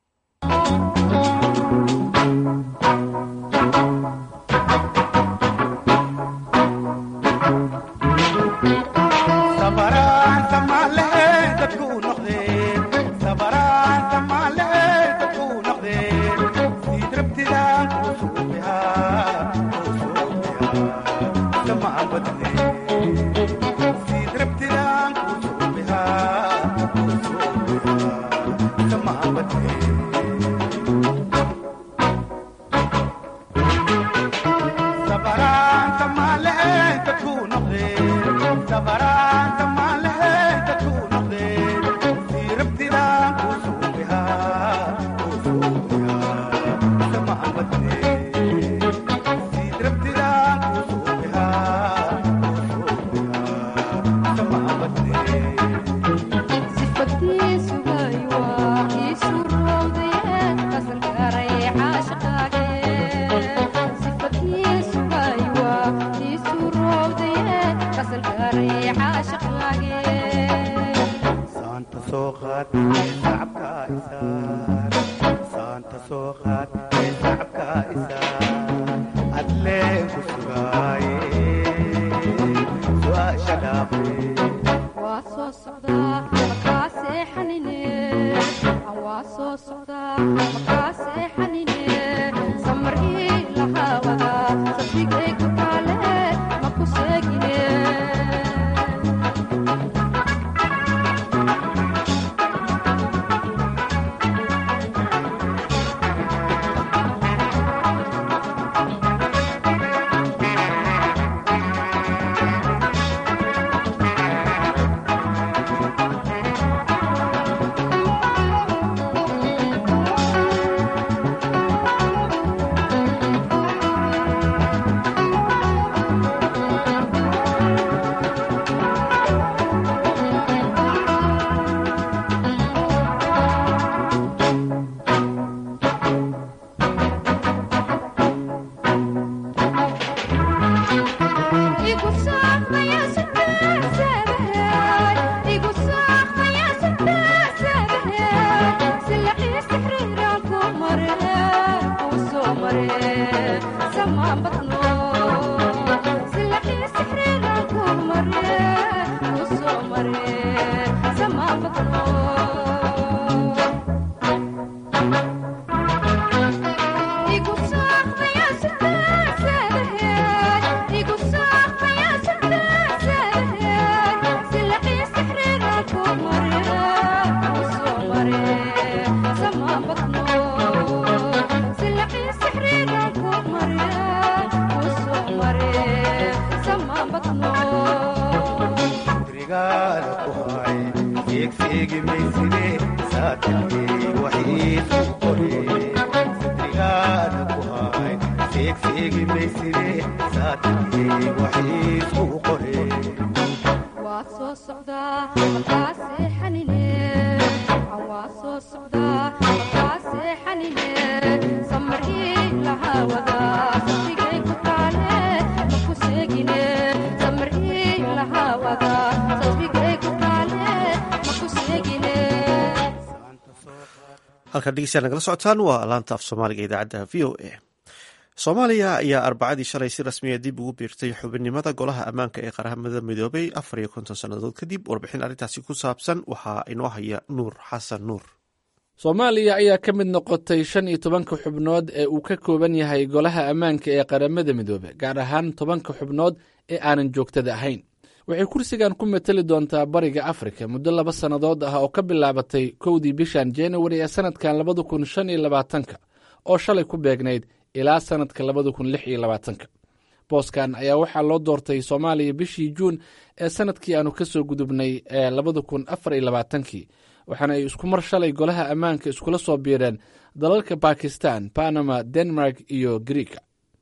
halkan dhegeystayaal nagala socotaan waa laanta af soomaaliga idaacadda v o a. soomaaliya ayaa arbacadii shalay si rasmiya dib ugu biirtay xubinnimada golaha ammaanka ee qaramada midoobay afar iyo konton sannadood kadib. warbixin arrintaasi ku saabsan waxaa inoo haya nuur xasan nuur. soomaaliya ayaa ka mid noqotay shan iyo tobanka xubnood ee uu ka kooban yahay golaha ammaanka ee qaramada midoobe, gaar ahaan tobanka xubnood ee aanan joogtada ahayn. waxay kursigan ku mateli doontaa bariga afrika muddo laba sannadood ah oo ka bilaabatay kowdii bishan januari ee sannadkan labada kun shan iyo labaatanka oo shalay ku beegnayd ilaa sannadka labada kun lix iyo labaatanka. booskan ayaa waxaa loo doortay soomaaliya bishii juun ee sannadkii aanu ka soo gudubnay ee labada kun afar iyo labaatankii, waxaana ay isku mar shalay golaha ammaanka iskula soo biireen dalalka bakistan, panama, denmark iyo griika.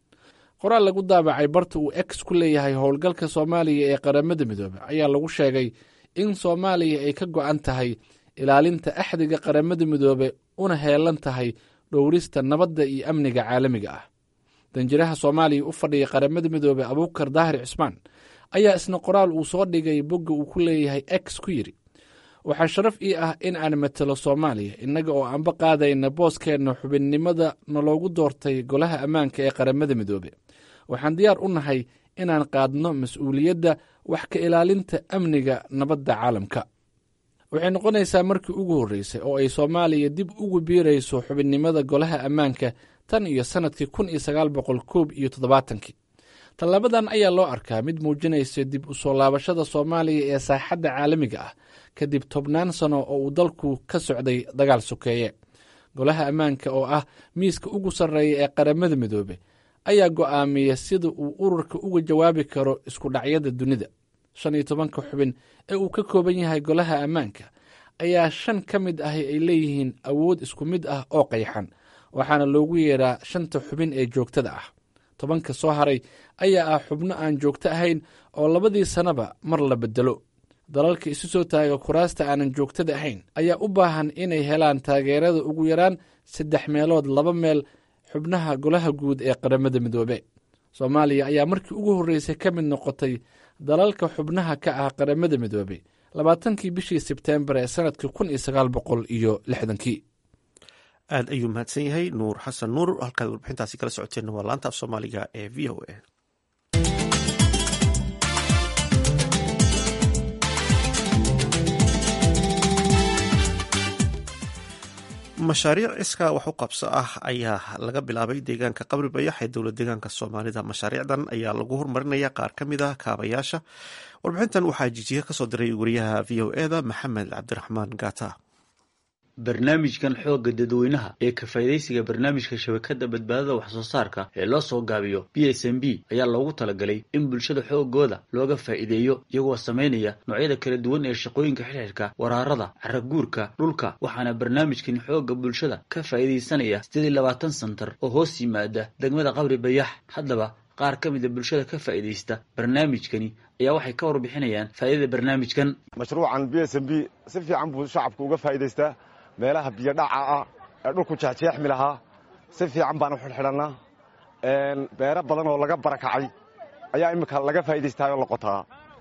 qoraal lagu daabacay barta uu ex ku leeyahay howlgalka soomaaliya ee qaramada midoobe ayaa lagu sheegay in soomaaliya ay ka go'an tahay ilaalinta axdiga qaramada midoobe una heelan tahay dhowrista nabadda iyo amniga caalamiga ah. danjiraha soomaaliya u fadhiya qaramada midoobe abuukar daahir cismaan ayaa isna qoraal uu soo dhigay bogga uu ku leeyahay x ku yidhi waxaa sharaf ii ah in aan matelo soomaaliya innaga oo aanba qaadayna booskeenna xubinnimada naloogu doortay golaha ammaanka ee qaramada midoobe waxaan diyaar u nahay inaan qaadno mas-uuliyadda wax ka ilaalinta amniga nabadda caalamka waxay noqonaysaa markii ugu horreysay oo ay soomaaliya dib ugu biirayso xubinnimada golaha ammaanka tan iyo sannadkii kun iyo sagaal boqol koob iyo toddobaatankii tallaabadan ayaa loo arkaa mid muujinaysa dib u soo laabashada soomaaliya ee saaxadda caalamiga ah kadib tobnaan sano oo uu dalku ka socday dagaal sokeeye golaha ammaanka oo ah miiska ugu sarreeya ee qaramada midoobe ayaa go'aamiya sida uu ururka uga jawaabi karo isku dhacyada dunida shan iyo tobanka xubin ee uu ka kooban yahay golaha ammaanka ayaa shan ka mid ahi ay leeyihiin awood isku mid ah oo qayxan waxaana loogu yeedhaa shanta xubin ee joogtada ah tobanka soo haray ayaa ah xubno aan joogto ahayn oo labadii sannaba mar la beddelo dalalka isu soo taaga kuraasta aanan joogtada ahayn ayaa u baahan inay helaan taageerada ugu yaraan saddex meelood laba meel xubnaha golaha guud ee qaramada midoobe soomaaliya ayaa markii ugu horreysay ka mid noqotay dalalka xubnaha ka ah qaramada midoobe labaatankii bishii sebteembar ee sannadkii kun iyo sagaal boqol iyo lixdankii aad ayuu mahadsan yahay nuur xasan nuur halkaad warbixintaasi kala socoteenna waa laanta af soomaaliga ee v o a mashaariic iskaa wax u qabso ah ayaa laga bilaabay deegaanka qabri bayax ee dowlad deegaanka soomaalida mashaariicdan ayaa lagu horumarinaya qaar ka mid ah kaabayaasha warbixintan waxaa jijiga kasoo diray wariyaha v o e da maxamed cabdiraxmaan gaata barnaamijkan xoogga dadweynaha ee ka faa'idaysiga barnaamijka shabakadda badbaadada wax soo saarka ee loo soo gaabiyo b s m b ayaa loogu talagalay in bulshada xoogooda looga faa'iideeyo iyagoo samaynaya noocyada kala duwan ee shaqooyinka xirxirka waraarada caraguurka dhulka waxaana barnaamijkan xoogga bulshada ka faa'iidaysanaya siddeed iyo labaatan santar oo hoos yimaada degmada qabri bayax haddaba qaar ka mid a bulshada ka faa'iidaysta barnaamijkani ayaa waxay ka warbixinayaan faa'iidada barnaamijkan mashruucan b s m b si fiican buu shacabka uga faa'iidaystaa meelaha biyo dhaca ah ee dhulku jeexjeexmi lahaa si fiican baan u xidhxidhannaa beero badan oo laga barakacay ayaa iminka laga faa'iidaystaayoo la qotaa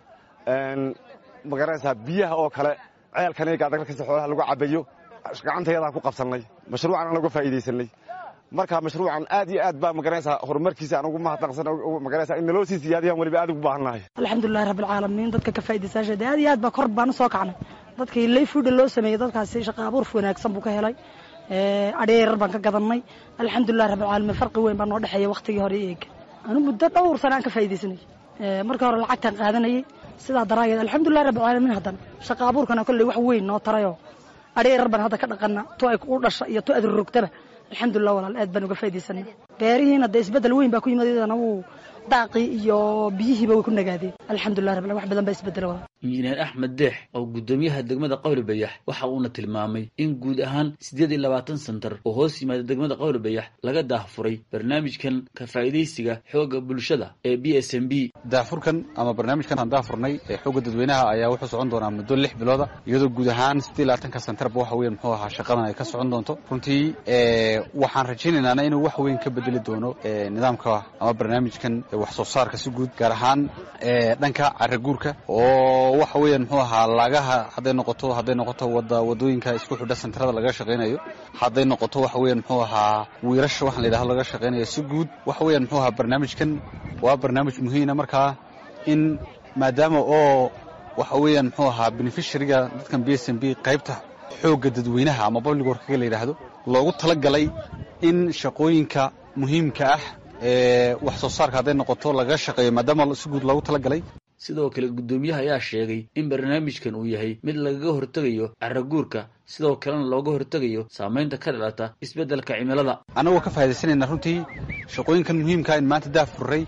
magaranaysaa biyaha oo kale ceelkaniga dagalkasta xoolaha lagu cabayo gacantayadaa ku qabsannay mashruucan aan uga faa'iidaysanay marka mashruucan aad iyo aad baa magaranaysaa horumarkiisa aan ugu mahadnaqsan magaranaysaa in naloo sii siyaadiyaan weliba aad ugu baahannahay alxamdulillahi rabbil caalamiin dadka ka faa'iidaysaasheeda aad iyo aad baa kor baan u soo kacnay dadkii layfuudha loo sameeyey dadkaasi shaqo abuur wanaagsan buu ka helay adheerar baan ka gadannay alxamdulillahi rabbil caalamiin farqi weyn baa noo dhexeeya wakhtigii hore eega anu muddo dhowr sana aan ka faa'iidaysanay markii hore lacagtaan qaadanayay sidaa daraageed alxamdulillahi rabbil caalamiin haddana shaqo abuurkana kolley wax weyn noo tarayoo adheerar baan hadda ka dhaqana to ay ku dhasha iyo to aad rogtaba alxamdulilah walaal aad baan uga faa'iidaysanay beerihiina dee isbeddel weyn baa ku yimid iyadana wuu daaqii iyo biyihiiba way ku nagaadeen alxamdulilah rabbil wax badan baa isbeddela walaal injineer axmed deex oo guddoomiyaha degmada qabri bayax waxa uuna tilmaamay in guud ahaan siddeed iyo labaatan santar oo hoos yimaada degmada qabri bayax laga daahfuray barnaamijkan ka faa'iidaysiga xoogga bulshada ee b s m b daahfurkan ama barnaamijkan aan daahfurnay ee xoogga dadweynaha ayaa wuxuu socon doonaa muddo lix bilooda iyadoo guud ahaan siddeed iyo labaatanka santarba waxa weyan muxuu ahaa shaqadan ay ka socon doonto runtii waxaan rajaynaynana inuu wax weyn ka bedeli doono nidaamka ama barnaamijkan wax soo saarka si guud gaar ahaan dhanka caraguurka oo waxa weeyaan muxuu ahaa laagaha hadday noqoto hadday noqoto wada wadooyinka isku xidha santarada laga shaqaynayo hadday noqoto waxa weeyaan muxuu ahaa wiirasha waxaan la yidhahdo laga shaqaynayo si guud waxa weeyaan muxuu ahaa barnaamijkan waa barnaamij muhiima markaa in maadaama oo waxa weeyaan muxuu ahaa beneficiaryga dadkan b s m b qaybta xoogga dadweynaha ama public workaga la yidhaahdo loogu talagalay in shaqooyinka muhiimka ah ee wax soo saarka hadday noqoto laga shaqeeyo maadaama si guud loogu talagalay sidoo kale guddoomiyaha ayaa sheegay in barnaamijkan uu yahay mid lagaga hortegayo caraguurka sidoo kalena looga hortegayo saamaynta ka dhalata isbeddelka cimilada annagoo ka faa'iidaysanayna runtii shaqooyinkan muhiimkaa in maanta daahfurray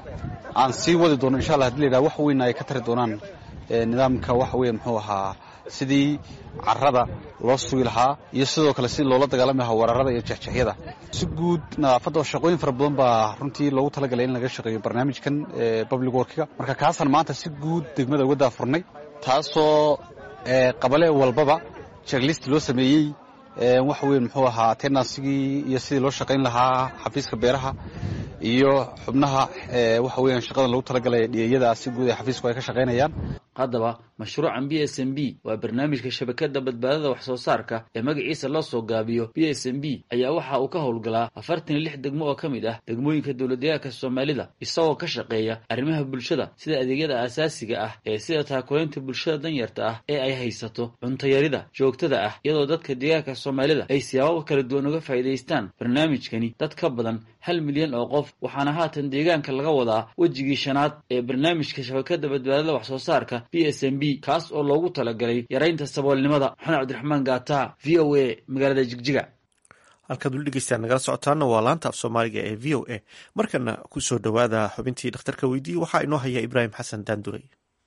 aan sii wadi doono insha allah hadii la yidhaha wax weyn ay ka tari doonaan nidaamka waxa weeye muxuu ahaa sidii carrada loo sugi lahaa iyo sidoo kale sidii loola dagaalami lahaa waraarada iyo jexjexyada si guud nadaafadda shaqooyin fara badan baa runtii loogu talagalay in laga shaqeeyo barnaamijkan public workiga marka kaasaan maanta si guud degmada uga daafurnay taasoo qabale walbaba checklist loo sameeyey waxa weeye muxuu ahaa tenansigii iyo sidii loo shaqayn lahaa xafiiska beeraha iyo xubnaha waxa weeyaan shaqada lagu talagalaya dhiyada si guud ee xafiisku ay ka shaqaynayaan. haddaba mashruucan b s m b waa barnaamijka shabakada badbaadada wax soo saarka ee magaciisa loo soo gaabiyo b s m b ayaa waxa uu ka howlgalaa afartan iyo lix degmo oo ka mid ah degmooyinka dowladdeegaanka Soomaalida isagoo ka shaqeeya arrimaha bulshada sida adeegyada aasaasiga ah ee sida taakulaynta bulshada danyarta ah ee ay haysato cunto yarida joogtada ah iyadoo dadka deegaanka Soomaalida ay siyaabo kala duwan uga faa'iideystaan barnaamijkani dad ka badan hal milyan oo qof waxaana haatan deegaanka laga wadaa wejigii shanaad ee barnaamijka shabakada badbaadada wax soo saarka b s m b kaas oo loogu talagalay yaraynta saboolnimada. Maxamed Cabdiraxmaan Gaata, v o a, magaalada Jigjiga. halkaad weli dhegeystayaal nagala socotaana waa laanta af soomaaliga ee v o a. markana ku soo dhowaada xubintii dhakhtarka weydiiye waxaa inoo haya Ibraahim Xasan Daanduray.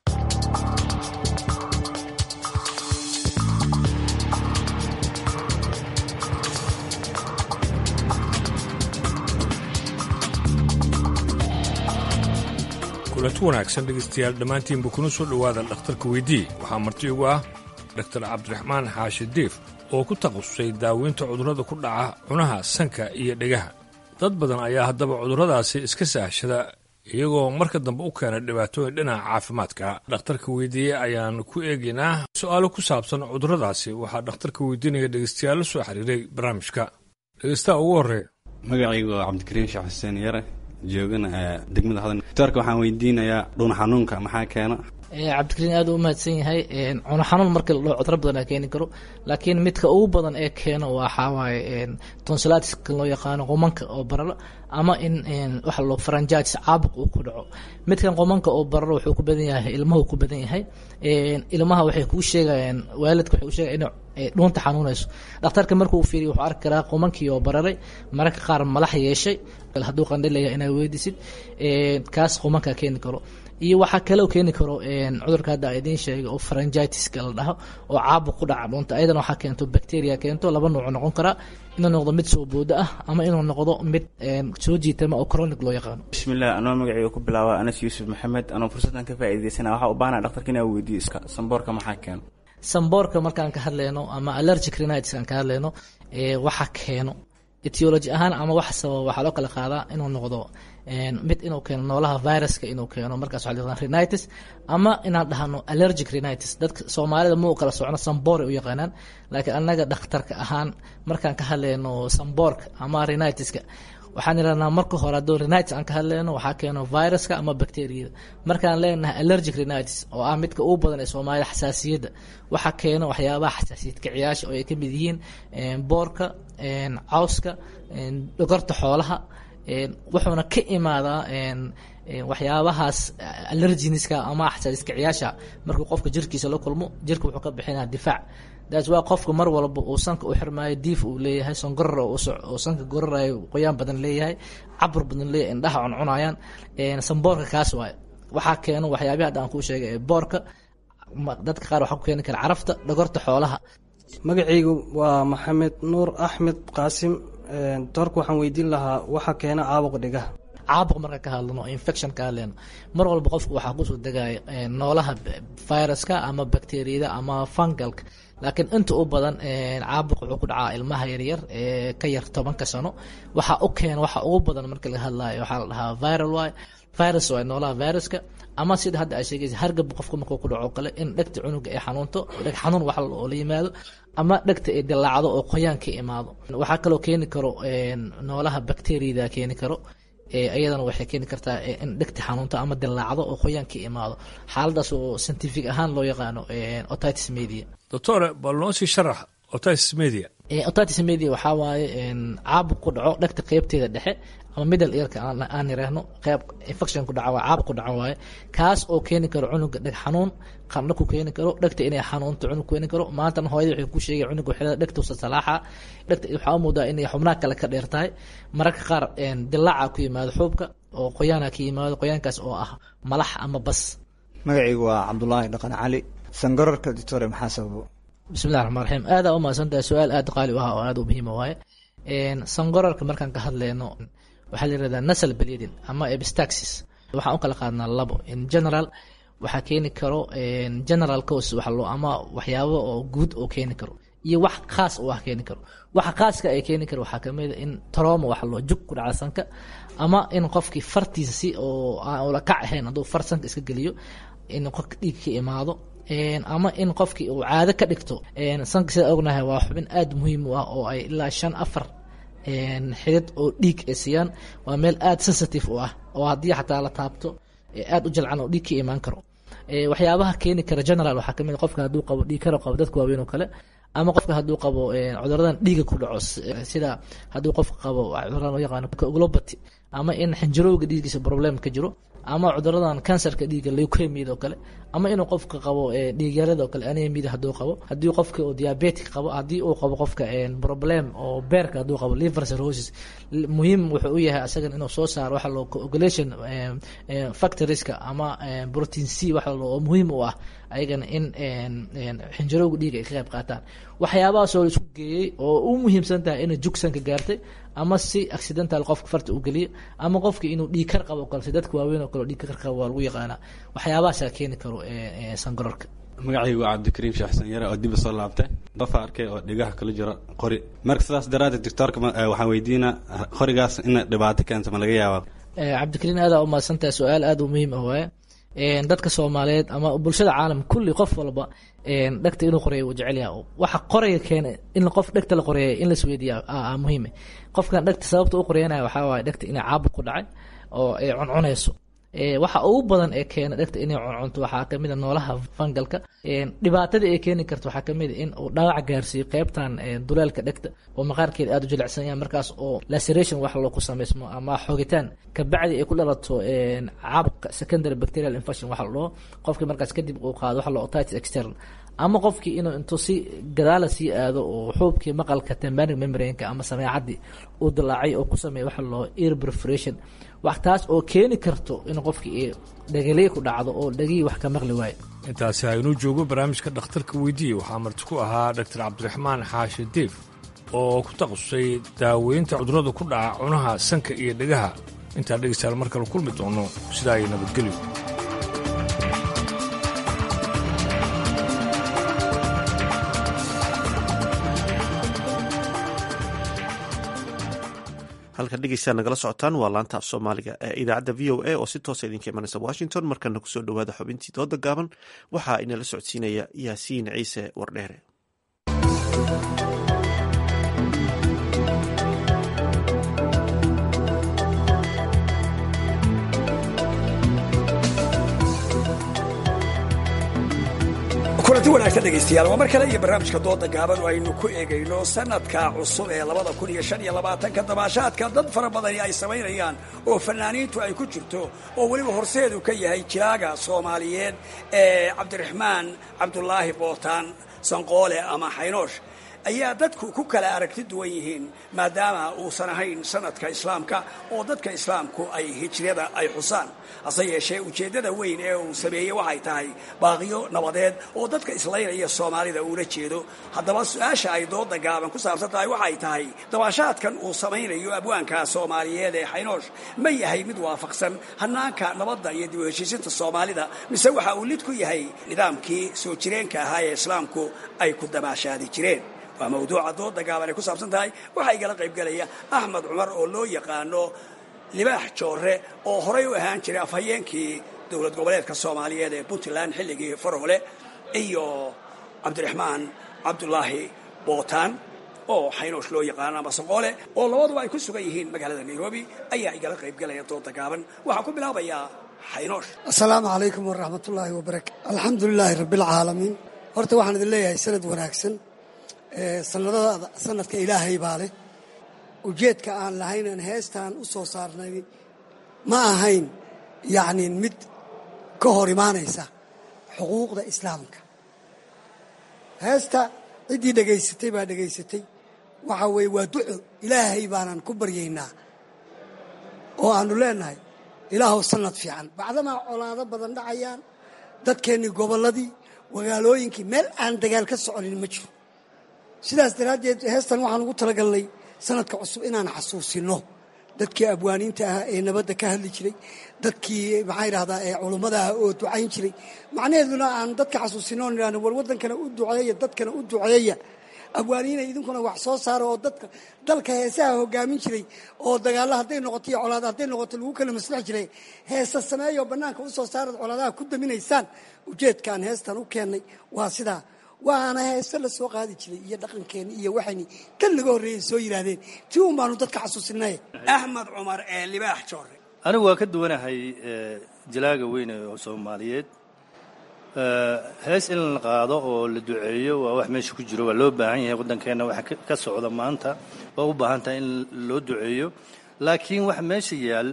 kulanti wanaagsan dhegeystayaal dhammaantiinba kuna soo dhowaada dhakhtarka weydii waxaa marti ugu ah dhaktar cabdiraxmaan xaashi diif oo ku takhasusay daaweynta cudurrada ku dhaca cunaha sanka iyo dhegaha. dad badan ayaa haddaba cudurradaasi iska saahshada iyagoo marka dambe u keena dhibaatooyin dhinaca caafimaadka. dhakhtarka weydiiye ayaan ku eegaynaa su'aalo ku saabsan cudurradaasi waxaa dhakhtarka weydiinaya dhegeystayaal la soo xiriiray barnaamijka. dhegeystaha ugu horreeya magacaygu waa cabdikariim sheekh xuseen yare joogana degmada hadan. doctorka waxaan weydiinayaa dhuun xanuunka maxaa keena? cabdikariin aad u mahadsan yahay. cuno xanuun marka la dhaho cuduro badan keeni karo laakiin midka ugu badan ee keeno waxaa waaye tonsilatiska loo yaqaano qomanka oo bararo ama in waxa loo pharyngitis caabuq uu ku dhaco. midkan qomanka oo bararo wuxuu ku badan yahay ilmaha ku badan yahay. ilmaha waxay kuu sheegayaan waalidka waxay u sheegayaan in dhuunta xanuunayso. dhakhtarka markuu fiiriyo wuxuu arki karaa qomankii oo bararay mararka qaar malax yeeshay hadduu qandhilaya inaad weydiisid kaas qomanka keeni karo. iyo waxaa kale oo keeni karo cudurka hadda idiin sheegay oo pharyngitiska la dhaho oo caabuq ku dhaca dhuunta ayadana waxaa keento bacteria keento laba nooc noqon karaa inuu noqdo mid soo booda ah ama inuu noqdo mid soo jiitama oo chronic loo yaqaano. bismillaah anoo magacayga ku bilaaba Anas Yuusuf Maxamed anoo fursadan ka faa'iideysana waxa u baahnaa dhakhtarka inuu weydiiyo iska samboorka maxaa keeno. samboorka markaan ka hadlayno ama allergic rhinitis aan ka hadlayno ee waxa keeno etiology ahaan ama wax sabab waxa loo kala qaadaa inuu noqdo mid inuu keeno noolaha viruska inuu keeno markaas waxa la yiraahdaa rhinitis ama inaan dhahno allergic rhinitis. dadka Soomaalida ma u kala socno samboor u yaqaanaan laakiin anaga dhakhtarka ahaan markaan ka hadlayno samboorka ama rhinitiska waxaan yiraahnaa marka hore hadoo rhinitis aan ka hadlayno waxaa keeno viruska ama bacteria. markaan leenahay allergic rhinitis oo ah midka ugu badan ee Soomaalida xasaasiyadda waxa keeno waxyaabaha xasaasiyadka ciyaasha oo ay ka mid yihiin boorka cawska dhogorta xoolaha wuxuuna ka imaadaa waxyaabahaas allergeniska ama xasaasiska ciyaasha markuu qofka jirkiisa la kulmo jirka wuxuu ka bixinaa difaac. daas waa qofka mar walba uu sanka u xirmaayo diif uu leeyahay sonkoror oo sanka gorarayo qoyaan badan leeyahay cabur badan leeyahay indhaha cuncunayaan samboorka kaas waaye waxaa keeno waxyaabaha hadda aan kuu sheegay ee boorka dadka qaar waxaa ku keeni kara carafta dhogorta xoolaha. magacaygu waa maxamed nuur axmed qaasim. doorka waxaan weydiin lahaa waxa keena caabuq dhigaha. caabuq marka ka hadlano infection ka hadlayno mar walba qofku waxaa kusoo degaya noolaha viruska ama bacteriyada ama fungalka laakiin inta u badan caabuq wuxuu ku dhacaa ilmaha yaryar ee ka yar tobanka sano. waxa u keena waxa ugu badan marka laga hadlayo waxaa la dhahaa viral way virus waa noolaha viruska ama sida hadda ay sheegaysa hargab qofka markuu ku dhaco kale in dhegta cunuga ay xanuunto dheg xanuun waxa oo la yimaado ama dhegta ay dilaacdo oo qoyaan ka imaado. waxaa kaloo keeni karo noolaha bacteriyada keeni karo ayadana waxay keeni kartaa in dhegta xanuunto ama dilaacdo oo qoyaan ka imaado. xaaladaas oo scientific ahaan loo yaqaano otitis media. doctor bal noo sii sharax otitis media. otitis media waxaa waaye caabuq ku dhaco dhegta qaybteeda dhexe ama middle earka aan yiraahno qayb infection ku dhaca waa caabuq ku dhaca waaye kaas oo keeni karo cunuga dheg xanuun qandho ku keeni karo dhegta inay xanuunto cunug keeni karo. maanta hooyada waxay ku sheegay cunuga xilada dhegta uu salaaxa dhegta waxa uu moodaa inay xubnaha kale ka dheertahay mararka qaar dilaaca ku yimaado xuubka oo qoyaana ka yimaado qoyaankaas oo ah malax ama bas. magacaygu waa Cabdullaahi Dhaqan Cali. sangararka doctor maxaa sababo? bismillaahir rahmaanir rahiim. aad u maasantahay su'aal aad qaali ah oo aad u muhiim waaye. sangararka markaan ka hadlayno waxaa la yiraahdaa nasal bleeding ama epistaxis. waxaan u kala qaadnaa labo. in general waxaa keeni karo general cause waxa loo ama waxyaabo oo guud oo keeni karo iyo wax khaas u ah keeni karo. waxa khaaska ay keeni karo waxaa kamid ah in trauma wax loo jug ku dhaca sanka ama in qofkii fartiisa si oo aan la kac ahayn hadduu far sanka iska geliyo in qofka dhiig ka imaado ama in qofkii uu caado ka dhigto sanka sida ognahay waa xubin aad muhiim u ah oo ay ilaa shan afar xidid oo dhiig ay siiyaan waa meel aad sensitive u ah oo haddii xataa la taabto aad u jalcan oo dhiig ka imaan karo. waxyaabaha keeni kara general waxaa kamid ah qofka hadduu qabo dhiig karo qabo dadka waaweyn oo kale ama qofka hadduu qabo cuduradan dhiiga ku dhaco sida hadduu qofka qabo cuduradan loo yaqaano coagulopathy ama in xinjirowga dhiiggiisa problem ka jiro ama cuduradan kansarka dhiigga leukemia oo kale ama inuu qofka qabo dhiigyarada oo kale anemia hadduu qabo haddii qofka uu diabetic qabo haddii uu qabo qofka problem oo beerka hadduu qabo liver cirrhosis muhiim wuxuu u yahay asagan inuu soo saaro waxa loo coagulation factorieska ama protein C waxa loo muhiim u ah ayagana in xinjirowga dhiigga ay ka qayb qaataan. waxyaabahaas oo isku geeyey oo u muhiimsan tahay inay jugsanka gaartay ama si accidental qofka farta u geliyo ama qofka inuu dhiig kar qabo kale si dadka waaweyn oo kale dhiig kar qabo waa lagu yaqaanaa. waxyaabahaasaa keeni karo sangarorka. magacaygu waa cabdikariim sheekh xasan yare oo dib soo laabtay dafa arkay oo dhigaha kala jiro qori marka sidaas daraadeed doctorka waxaan weydiinaa qorigaas in dhibaato keento ma laga yaabaa? cabdikariim aad u mahadsantahay su-aal aad u muhiim ah waaye dadka Soomaaliyeed ama bulshada caalam kulli qof walba dhagta inuu qoreeyo uu jecel yahay waxa qoraya keena in qof dhagta la qoreeyo in la isweydiiyo ah muhiim ah. qofkan dhagta sababta uu qoreeyanayo waxa waaye dhagta inay caabuq ku dhacay oo ay cuncunayso waxa ugu badan ee keena dhagta inay cuncunto waxaa kamid ah noolaha fungalka dhibaatada ay keeni karto waxaa kamid ah in uu dhaawac gaarsiiyo qaybtan duleelka dhagta oo maqaarkeeda aad u jilicsan yahay markaas oo laceration wax loo ku sameysmo ama xogitaan ka bacdi ay ku dhalato caabuq secondary bacterial infection waxa loo qofkii markaas kadib uu qaado waxa loo otitis externe ama qofkii inuu intuu si gadaala sii aado oo xuubkii maqalka tympanic membrane-ka ama sameecadii uu dilaacay oo ku sameeyo waxa loo ear perforation waxtaas oo keeni karto in qofkii dhagalay ku dhacdo oo dhagii wax ka maqli waayo. intaasi aynu joogo barnaamijka dhakhtarka weydiiyey waxaa marti ku ahaa doctor cabdiraxmaan xaashi diif oo ku takhasusay daaweynta cudurrada ku dhaca cunaha sanka iyo dhegaha. intaa dhegeystayaal mar kale kulmi doono sidaa ay nabadgelyo. halkan dhegeystayaal nagala socotaan waa laanta af soomaaliga ee idaacadda v o a oo si toosa idinka imanaysa washington. markana kusoo dhowaada xubintii dooda gaaban waxaa inala socodsiinaya yaasiin ciise wardheere. kulanti wanaagsan dhegaystayaal waa mar kale iyo barnaamijka dooda gaaban oo aynu ku eegayno sanadka cusub ee labada kun iyo shan iyo labaatanka dabaashaadka dad fara badani ay samaynayaan oo fanaaniintu ay ku jirto oo weliba horseedu ka yahay jiraaga soomaaliyeed ee cabdiraxmaan cabdulaahi bootaan sanqoole ama xaynoosh ayaa dadku ku kala aragti duwan yihiin maadaama uusan ahayn sanadka islaamka oo dadka islaamku ay hijriyada ay xusaan hase yeeshee ujeeddada weyn ee uu sameeyey waxay tahay baaqiyo nabadeed oo dadka islaynaya soomaalida uula jeedo. haddaba su-aasha ay dooda gaaban ku saabsan tahay waxay tahay dabaashaadkan uu samaynayo abwaanka soomaaliyeed ee xaynoosh ma yahay mid waafaqsan hanaanka nabadda iyo dib u heshiisinta soomaalida mise waxa uu lid ku yahay nidaamkii soo jireenka ahaa ee islaamku ay ku dabaashaadi jireen. waa mawduuca dooda gaaban ay ku saabsan tahay waxaa igala qaybgelaya axmed cumar oo loo yaqaano libaax joore oo horay u ahaan jiray afhayeenkii dowlad goboleedka soomaaliyeed ee puntland xilligii faroole iyo cabdiraxmaan cabdulaahi bootaan oo xaynoosh loo yaqaano ama sanqoole oo labaduba ay ku sugan yihiin magaalada nairobi ayaa igala qaybgelaya dooda gaaban. waxaan ku bilaabayaa xaynoosh. assalaamu calaykum waraxmatullaahi wabarakatu. alxamdulilaahi rabbilcaalamiin. horta waxaan idin leeyahay sanad wanaagsan. sanadada sanadka ilaahay baa leh ujeedka aan lahaynan heestaan u soo saarnay ma ahayn yacni mid ka hor imaanaysa xuquuqda islaamka. heesta ciddii dhegaysatay baa dhegaysatay waxa weeye waa duco ilaahay baanan ku baryaynaa oo aanu leenahay ilaahow sanad fiican bacdamaa colaado badan dhacayaan dadkeennii gobolladii magaalooyinkii meel aan dagaal ka soconin ma jiro. sidaas daraaddeed heestan waxaan ugu talagalnay sanadka cusub inaan xasuusino dadkii abwaaniinta ahaa ee nabadda ka hadli jiray dadkii maxaa yidhahdaa ee culummada ah oo ducayn jiray macnaheeduna aan dadka xasuusino idhahno war waddankana u duceeya dadkana u duceeya abwaaniina idinkuna wax soo saaro oo dadka dalka heesaha hogaamin jiray oo dagaalla hadday noqoto iyo colaada hadday noqoto lagu kala maslax jiray heesa sameeyo bannaanka u soo saarad colaadaha ku daminaysaan ujeedkaan heestan u keennay waa sidaa waana heese la soo qaadi jiray iyo dhaqankeeni iyo waxayni kan laga horreeyey soo yidhaahdeen tii un baanu dadka xasuusinay axmed cumar ee libaax joore anigu waa ka duwanahay jalaaga weyn ee soomaaliyeed hees in la qaado oo la duceeyo waa wax meesha ku jiro waa loo baahan yahay waddankeenna waxa ka socda maanta waa u baahan tahay in loo duceeyo laakiin waxa meesha yaal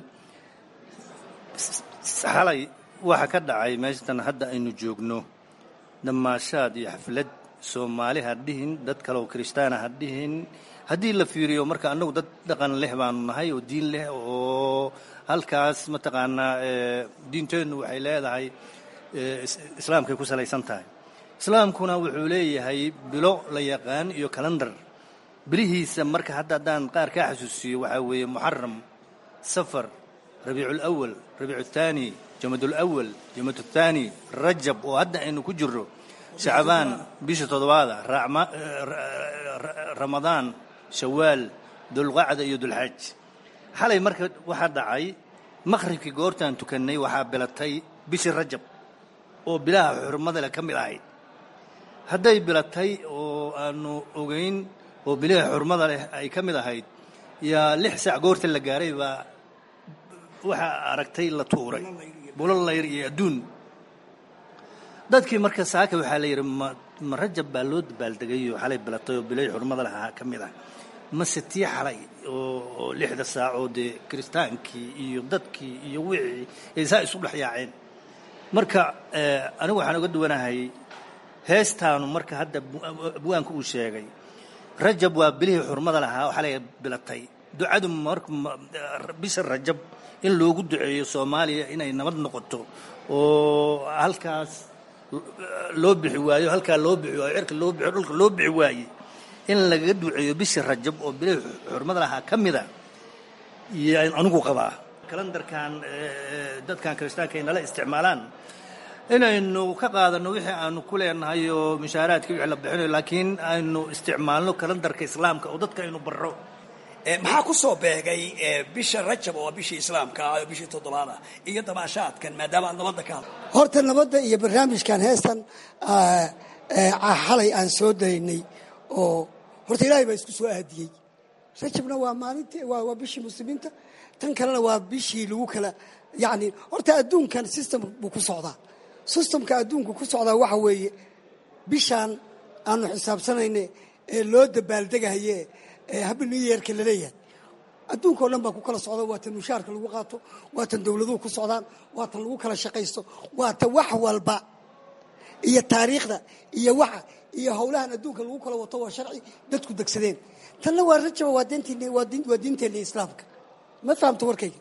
xalay waxa ka dhacay meeshatan hadda aynu joogno damaashaad iyo xaflad soomaali ha dhihin dad kale oo kiristaana ha dhihin haddii la fiiriyo marka annagu dad dhaqan leh baanu nahay oo diin leh oo halkaas mataqaanaa diinteennu waxay leedahay islaamkay ku salaysan tahay islaamkuna wuxuu leeyahay bilo la yaqaan iyo calendar bilihiisa marka hadda haddaan qaar kaa xasuusiyo waxaa weeye muxaram safar rabiicu alawal rabiicu athaani jamad alawal jamad athaani rajab oo hadda aynu ku jirro shacbaan bisha toddobaada ramadaan shawaal dulqacda iyo dulxaaj xalay marka waxaa dhacay maqribkii goortaan tukannay waxaa bilatay bishii rajab oo bilaha xurmada leh ka mid ahayd hadday bilatay oo aanu ogeyn oo bilaha xurmada leh ay ka mid ahayd yaa lix saac goorta la gaaray baa waxaa aragtay la tuuray bulal layr iyo adduun dadkii marka saaka waxaa la yidhi ma rajab baa loo dabaaldegay oo xalay bilatay oo bilay xurmada lahaa ka mid ah mase tii xalay oo lixda saacoo dee kiristaankii iyo dadkii iyo wixii ay saa isu dhex yaaceen marka anigu waxaan uga duwanahay heestaanu marka hadda abwaanka uu sheegay rajab waa bilihii xurmada lahaa oo xalay bilatay ducadu marka bisha rajab in loogu duceeyo soomaaliya inay nabad noqoto oo halkaas loo bixi waayo halkaa loo bixi waayo cirka loo bixi dhulka loo bixi waaye in lagaga duceeyo bishii rajab oo bilihii xurmada lahaa ka mida yaan anigu qabaa kalendarkan dadkan kiristaanka ay nala isticmaalaan inaynu ka qaadanno wixii aanu ku leenahay oo mishaaraadka wixii la bixinayo laakiin aynu isticmaalno kalendarka islaamka oo dadka aynu barro maxaa ku soo beegay bisha rajab oo bishii islaamka ah oo bishii toddobaad ah iyo damaashaadkan maadaama aad nabadda ka hadlo horta nabadda iyo barnaamijkan heestan xalay aan soo daynay oo horta ilaahay baa isku soo aadiyey rajabna waa maalintii waa bishii muslimiinta tan kalena waa bishii lagu kala yacni horta adduunkan system buu ku socdaa systemka adduunku ku socdaa waxa weeye bishaan aanu xisaabsanayne ee loo dabaaldegahaye ee habi new yearka la leeyahay adduunka oo dhan baa ku kala socda waa tan mushaarka lagu qaato waa tan dowladuhu ku socdaan waa tan lagu kala shaqaysto waa ta wax walba iyo taariikhda iyo waxa iyo howlahan adduunka lagu kala wato waa sharci dadku degsadeen tanna waa rajaba waa diinteena waa diinteena islaamka ma fahamto warkayga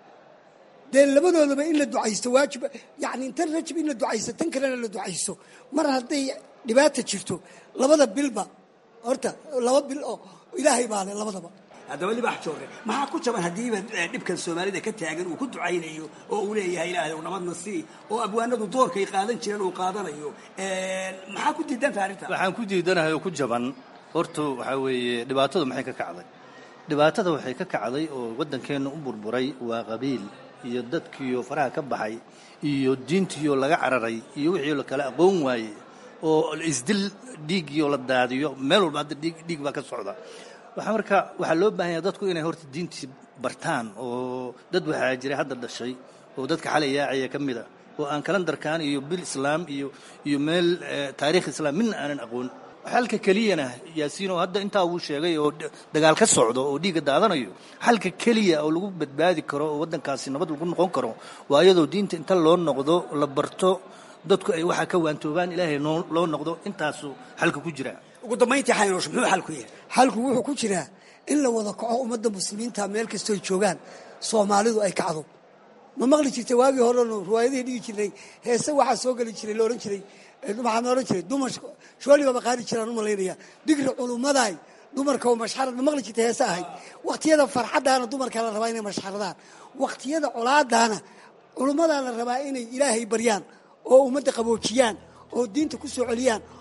dee labadoodaba in la ducaysto waajiba yacni intan rajab in la ducaysto tan kalena la ducaysto mar hadday dhibaata jirto labada bilba horta laba bil oo ilaahay baa leh labadaba haddaba libaax joore maxaa ku jaban haddiiba dhibkan soomaalida ka taagan uu ku ducaynayo oo uu leeyahay ilaahay u nabadna sii oo abwaanadu doorkay qaadan jireen uu qaadanayo maxaa ku diidantaha arrinta waxaan ku diidanahay oo ku jaban horta waxaa weeye dhibaatadu maxay ka kacday dhibaatada waxay ka kacday oo waddankeenna u burburay waa qabiil iyo dadkiioo faraha ka baxay iyo diintiioo laga cararay iyo wixii la kala aqoon waaye oo isdil dhiigiioo la daadiyo meel walba hadda dhiig dhiig baa ka socda waxaa marka waxaa loo baahan yahay dadku inay horta diintii bartaan oo dad waxaa jiray hadda dhashay oo dadka xalay yaacaya ka mid a oo aan kalendarkan iyo bil islaam iyo iyo meel taariikh islaam midna aanan aqoon xalka keliyana yaasiin oo hadda intaa uu sheegay oo dagaal ka socdo oo dhiigga daadanayo xalka keliya oo lagu badbaadi karo oo waddankaasi nabad lagu noqon karo waa iyadoo diinta inta loo noqdo la barto dadku ay waxaa ka waantoobaan ilaahay loo noqdo intaasu xalka ku jira ugu dambayntii xaynoosh muxuu xalku yahay xalku wuxuu ku jiraa in la wada kaco ummadda muslimiinta meel kastoo joogaan soomaalidu ay kacdo ma maqli jirtay waagii horeno riwaayadihii dhigi jirnay heese waxaa soo geli jiray la odhan jiray waxaan odhan jiray dumar shoolibaba qaadi jiraan u malaynaya digri culummaday dumarka oo mashxarad ma maqli jirtay heese ahayd wakhtiyada farxaddaana dumarka la rabaa inay mashxaradaan wakhtiyada colaadaana culummadaa la rabaa inay ilaahay baryaan oo ummadda qaboojiyaan oo diinta ku soo celiyaan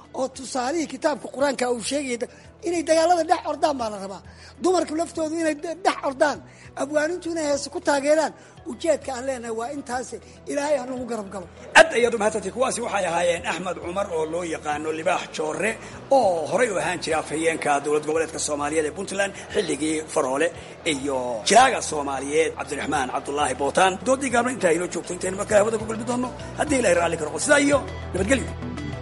oo tusaalihii kitaabka qur-aanka uu sheegaya inay dagaalada dhex ordaan baa la rabaa dumarku laftoodu inay dhex ordaan abwaanintu inay heese ku taageeraan ujeedka aan leenahay waa intaas ilaahay ha nagu garab galo aad ayaad u mahadsantahay kuwaasi waxay ahaayeen axmed cumar oo loo yaqaano libaax joore oo horey u ahaan jiray afhayeenka dowlad goboleedka soomaaliyeed ee puntland xilligii faroole iyo jiraaga soomaaliyeed cabdiraxmaan cabdulaahi bootaan doodii gaabna intaa inoo joogto intaynu markaa hawada ku gulbi doonno haddii ilahay raalli ka noqo sidaa iyo nabadgelyo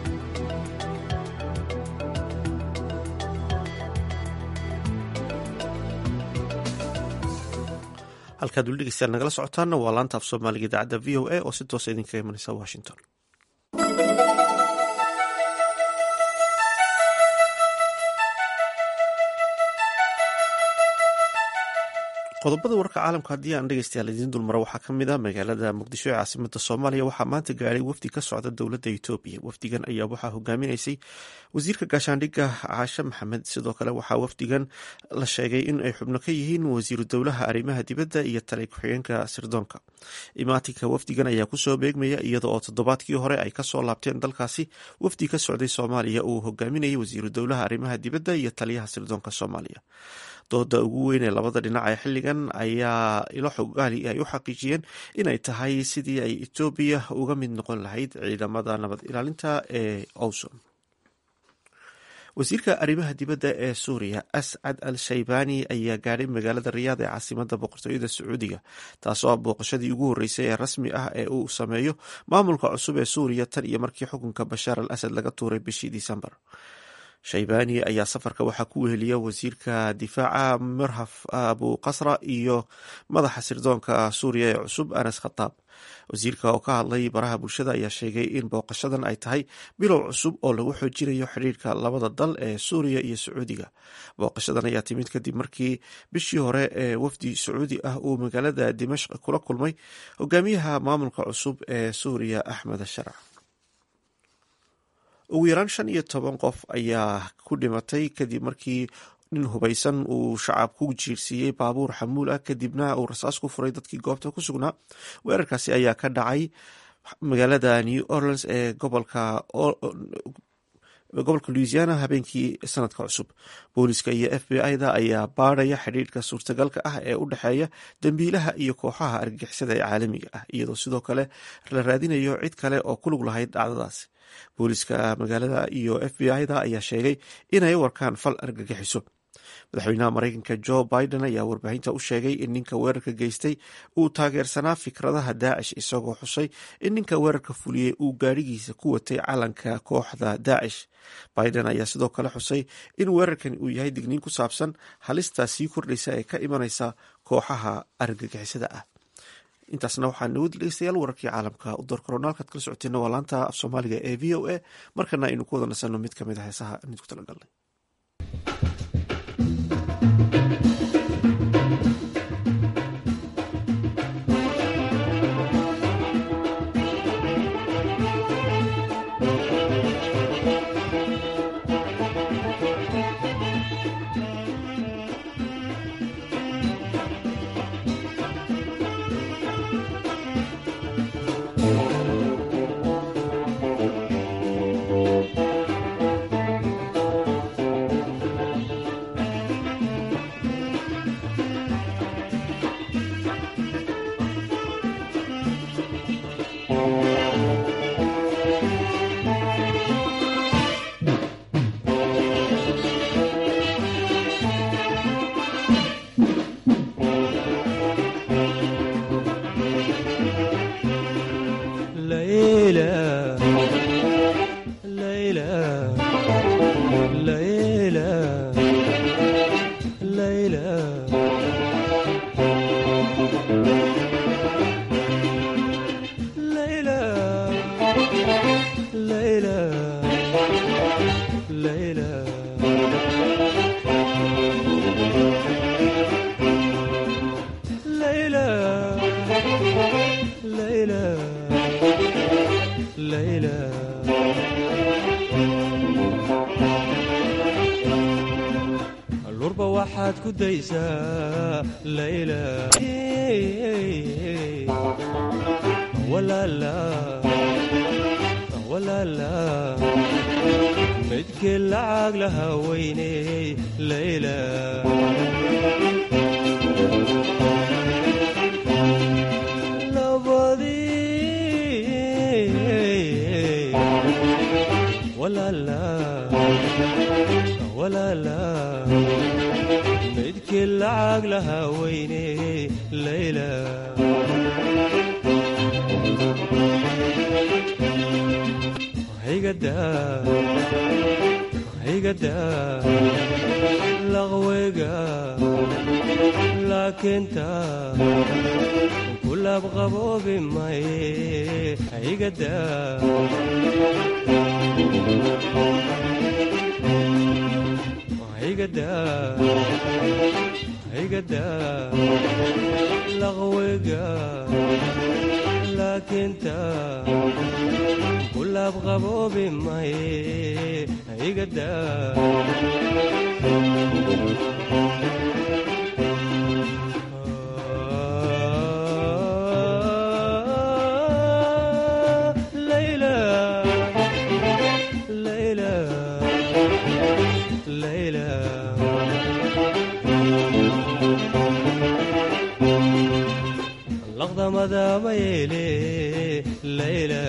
halkaad weli dhegeystayaal nagala socotaanna waa laanta af soomaaliga idaacadda v o a oo si toosa idinkaga imanaysa washington. qodobada warka caalamka haddii aan dhegeystayaal idiin dulmaro waxaa ka mid ah magaalada muqdisho ee caasimada soomaaliya waxaa maanta gaadhay wafdi ka socda dowladda etoobiya. wafdigan ayaa waxaa hogaaminaysay wasiirka gaashaandhigga caashe maxamed. sidoo kale waxaa wafdigan la sheegay in ay xubno ka yihiin wasiiru dowlaha arrimaha dibadda iyo taliya ku-xigeenka sirdoonka. imaatinka wafdigan ayaa kusoo beegmaya iyada oo toddobaadkii hore ay kasoo laabteen dalkaasi wafdi ka socday soomaaliya uu hogaaminayay wasiiru dowlaha arrimaha dibadda iyo taliyaha sirdoonka soomaaliya. dooda ugu weyn ee labada dhinac ee xilligan ayaa ilo xogaali ay u xaqiijiyeen inay tahay sidii ay etoobiya uga mid noqon lahayd ciidamada nabad ilaalinta ee owsom. wasiirka arrimaha dibadda ee suuriya ascad al shaybani ayaa gaadhay magaalada riyaad ee caasimada boqortooyada sacuudiga taasoo ah booqashadii ugu horreysay ee rasmi ah ee uu sameeyo maamulka cusub ee suuriya tan iyo markii xukunka bashaar al asad laga tuuray bishii disembar. shaybani ayaa safarka waxaa ku weheliya wasiirka difaaca mirhaf abu qasra iyo madaxa sirdoonka suuriya ee cusub anas khataab. wasiirka oo ka hadlay baraha bulshada ayaa sheegay in booqashadan ay tahay bilow cusub oo lagu xoojinayo xidhiirka labada dal ee suuriya iyo sacuudiga. booqashadan ayaa timid kadib markii bishii hore ee wafdi sacuudi ah uu magaalada dimashq kula kulmay hogaamiyaha maamulka cusub ee suuriya axmed sharc. ugu yaraan shan iyo toban qof ayaa ku dhimatay kadib markii nin hubaysan uu shacab ku jiirsiiyey baabuur xamuul ah kadibna uu rasaas ku furay dadkii goobta ku sugnaa. weerarkaasi ayaa ka dhacay magaalada new orleans ee gobolka gobolka louisiana habeenkii sanadka cusub. booliska iyo f b i-da ayaa baadhaya xidhiirka suurtagalka ah ee u dhexeeya dambiilaha iyo kooxaha argagixisada ee caalamiga ah iyadoo sidoo kale la raadinayo cid kale oo ku lug lahayd dhacdadaasi. booliska magaalada iyo f b i-da ayaa sheegay inay warkaan fal argagixiso. madaxweynaha mareykanka joe biden ayaa warbaahinta u sheegay in ninka weerarka geystay uu taageersanaa fikradaha daacish isagoo xusay in ninka weerarka fuliyey uu gaadhigiisa ku watay calanka kooxda daacish. biden ayaa sidoo kale xusay in weerarkan uu yahay digniin ku saabsan halistaa sii kordhaysa ee ka imanaysa kooxaha argagixisada ah. intaasna waxaa nagu dhegeystayaal wararkii caalamka u door koronaalkaad kala socoteena waa laanta af soomaaliga ee v o a markana aynu ku wada nasanno mid kamid a heesaha nid ku talagalnay. lurba waxaad ku daysaa layla walaala midkii lacag laha weyney layla walaala walaala midkii lacag laha weyney layla haygada haygada laqweyga laakiinta kulaab qaboobi maye haygada haygada haygada laqweyga laakiinta kulaab qaboobi maye haygada laqdamada mayeele layla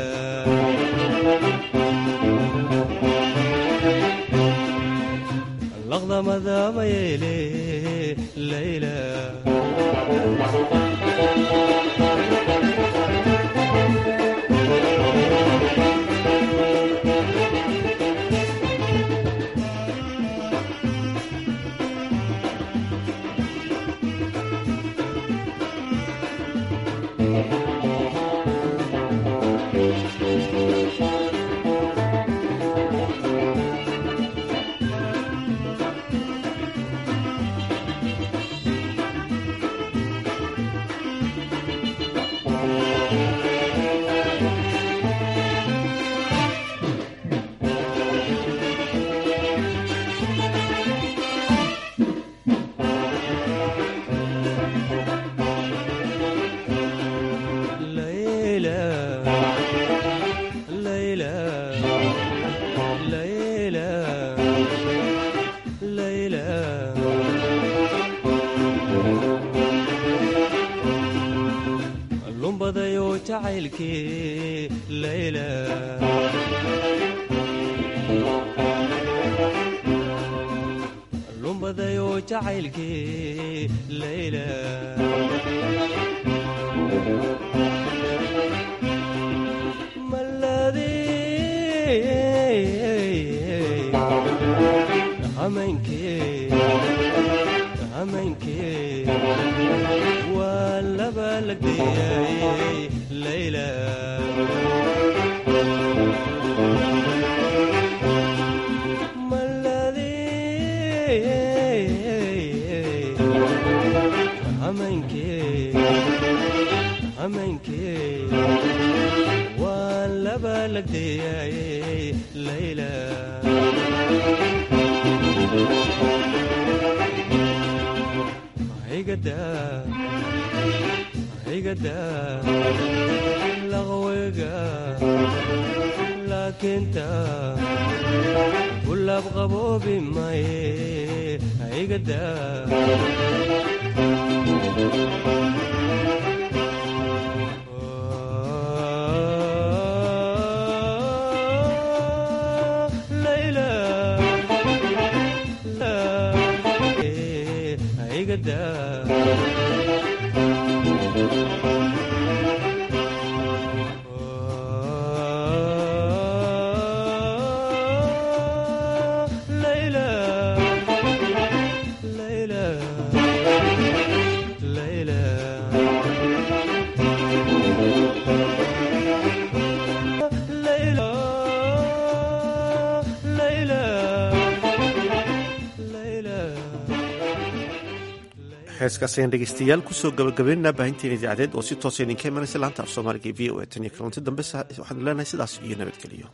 laqdamada mayeele layla jacaylkii layla lumbadayo jacaylkii layla maladii hameenkii hameenkii waa laba lagdiyay layla maladii hameenkii hameenkii waa laba lagdiyay layla haygada haygada laqweyga laakiinta kulaab qaboobi maye haygada layla haygada heeskaas ayaan dhegeystayaal kusoo gabagabeynaa baahinteena idaacadeed oo si toosa idinka imanaysa laanta af soomaaliga v o e tan iyo kulanti dambe waxaanu leenahay sidaas iyo nabadgeliyo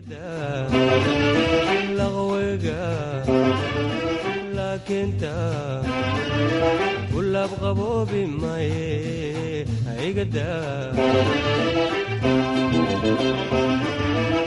laqweyga laakiinta kulaab qaboobi maye haygada